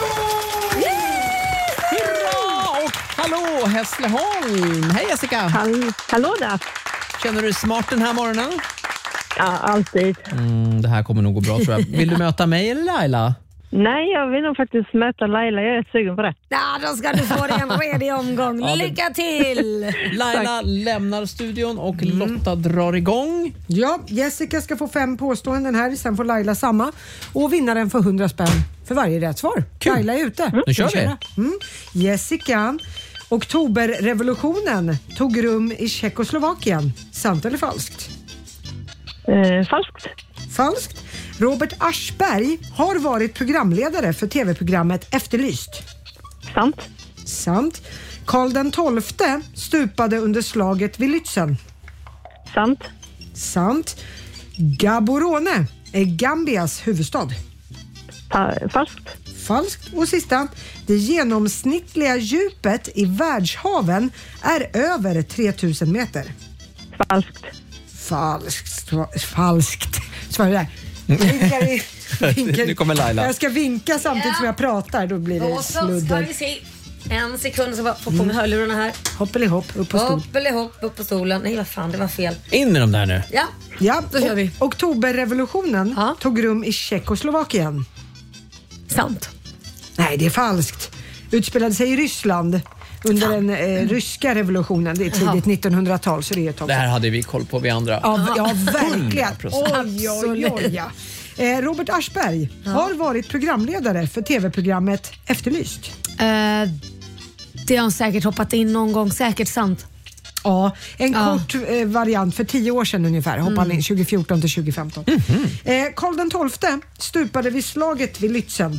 Hurra! Och hallå Hässleholm! Hej Jessica! Hall- hallå där! Känner du dig smart den här morgonen? Ja, alltid. Mm, det här kommer nog gå bra, tror jag. Vill du möta mig eller Laila? Nej, jag vill nog faktiskt möta Laila. Jag är rätt sugen på det. Ja, då ska du få dig en redig omgång. Ja, det- Lycka till! Laila lämnar studion och Lotta drar igång. Ja, Jessica ska få fem påståenden här, sen får Laila samma. Och vinnaren får hundra spänn för varje rätt svar. Laila är ute. Nu kör vi. Mm. Jessica, oktoberrevolutionen tog rum i Tjeckoslovakien. Sant eller falskt? Eh, falskt. Falskt. Robert Aschberg har varit programledare för tv-programmet Efterlyst. Sant. Sant. Karl den tolfte stupade under slaget vid Lützen. Sant. Sant. Gaborone är Gambias huvudstad. Pa- falskt. Falskt. Och sista. Det genomsnittliga djupet i världshaven är över tre tusen meter. Falskt. Falskt. Falskt. Svarar där. Vinkar i, vinkar. Nu kommer Laila. Jag ska vinka samtidigt Ja. som jag pratar. Då blir det Och så ska sludder. vi se. En sekund så bara få på mig hörlurarna här. Hoppelihopp, upp på stolen. Hoppelihopp, upp på stolen. Nej, vad fan, det var fel. In med dem där nu. Ja, Ja, då kör vi. O- Oktoberrevolutionen Ja. tog rum i Tjeckoslovakien. Sant. Nej, det är falskt. Utspelade sig i Ryssland under den eh, ryska revolutionen. Det är tidigt Jaha. nittonhundratal, så det är ett tag Det här sedan. hade vi koll på vi andra. Ja, ja, verkligen. hundra procent. Oj, oj, oj, ja. Eh, Robert Aschberg har varit programledare för tv-programmet Efterlyst. Eh, det har han säkert hoppat in någon gång. Säkert sant. Ja, en Ja. kort eh, variant för tio år sedan ungefär. Hoppade han in tjugofjorton till tjugofemton. Eh, Karl den tolfte stupade vid slaget vid Lützen.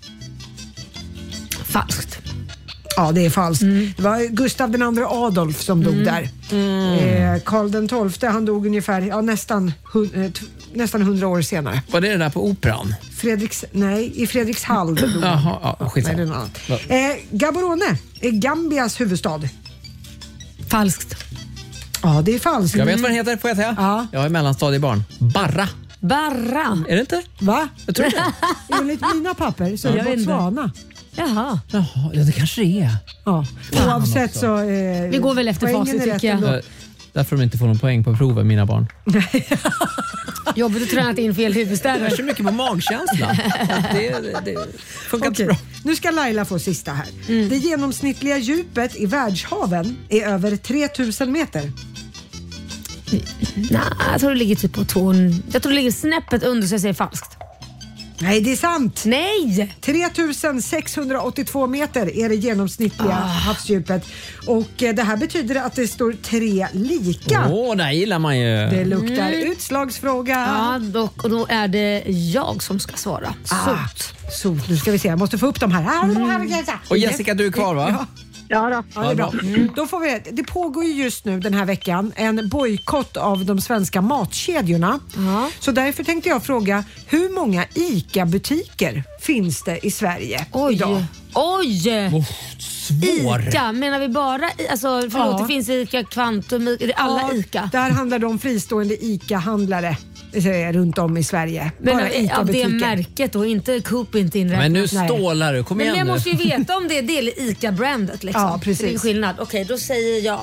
Falskt. Ja, det är falskt. Det var Gustav den andre Adolf som dog där. Eh, Karl den tolfte, han dog ungefär ja, nästan, hun, eh, t- nästan hundra år senare. Var det det där på Operan? Fredriks, nej, i Fredrikshall dog han. Jaha, ja, Nej, skitsamma. det är något annat. Eh, Gaborone är Gambias huvudstad. Falskt. Ja, det är falskt. Jag vet vad den heter, får jag säga? Ja. Jag är mellanstadiebarn. Barra. Barra. Är det inte? Va? Jag tror det. Enligt mina papper så är Jag det vet inte. Botswana. Jaha. Jaha, ja, det kanske det är. Ja. Oavsett så... Eh, Vi går väl efter poängen facit, är rätt tycker jag. ändå. Eh, Därför de inte får någon poäng på proven, mina barn. Jobbigt att träna in fel Det är huvudstäder. så mycket på magkänsla. Det, det, det funkar inte Okej, bra. nu ska Laila få sista här. Det genomsnittliga djupet i världshaven är över tre tusen meter. Nej, jag tror det ligger typ på tvåhundra. Jag tror det ligger snäppet under så jag säger falskt. Nej, det är sant. Nej! tre tusen sexhundraåttiotvå meter är det genomsnittliga havsdjupet. Och eh, det här betyder att det står tre lika. Åh, det här gillar man ju. Det luktar Mm. utslagsfråga. Ja, då, och då är det jag som ska svara. Ah, Sot. så, nu ska vi se. Jag måste få upp de här. här, de här. Och Jessica, du är kvar va? Ja. Ja då. Ja, det är bra. Mm. Då får vi, det pågår ju just nu den här veckan en bojkott av de svenska matkedjorna. Ja. Så därför tänkte jag fråga, hur många ICA-butiker finns det i Sverige Oj. idag? Oj! Oh, svår. Ica, menar vi bara i- alltså, förlåt, Ja. det finns Ica, Kvantum, är det alla Ja, Ica? Där handlar det om fristående ICA-handlare eh, runt om i Sverige. Men Bara av det ICA-butiker. märket och inte Coop, inte inräknat. Men nu Nej. stålar du, kom Men igen jag nu. måste ju veta om det är del i ICA-brandet liksom. Ja, precis. Det är skillnad. Okej, då säger jag...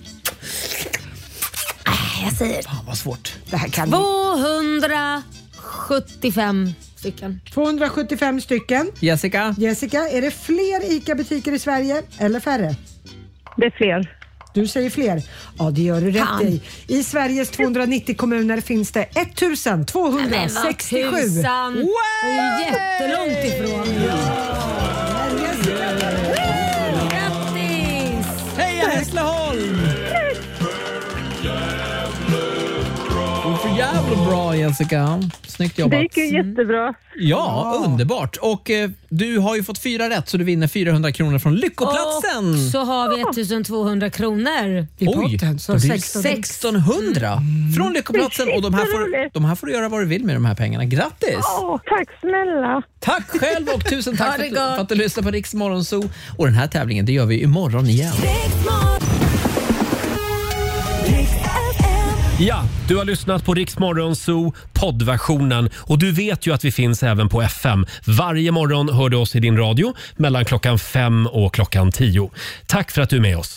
Äh, Jag säger Fan vad svårt. Det här kan tvåhundrasjuttiofem stycken. tvåhundrasjuttiofem stycken. Jessica? Jessica, är det fler ICA-butiker i Sverige eller färre? Det är fler. Du säger fler. Ja, det gör du rätt Fan. i. I Sveriges tvåhundranittio kommuner finns det ettusentvåhundrasextiosju. Men vad tusan. Det är ju jättelångt ifrån. Grattis! Heja Hässleholm! Du är för jävla bra Jessica. Snyggt Det jobbat. gick ju jättebra. Ja, underbart. Och eh, du har ju fått fyra rätt så du vinner fyrahundra kronor från Lyckoplatsen. Och så har vi ettusentvåhundra kronor. I Oj, potten, så det blir sexton. sextonhundra från Lyckoplatsen och de här, får, de här får du göra vad du vill med de här pengarna. Grattis! Åh, tack snälla. Tack själv och tusen tack Ha för det att, du- gott. för att du lyssnar på Riks Morgonzoo. Och den här tävlingen det gör vi imorgon igen. Ja, du har lyssnat på Rix Morgonzoo poddversionen och du vet ju att vi finns även på F M. Varje morgon hör du oss i din radio mellan klockan fem och klockan tio. Tack för att du är med oss.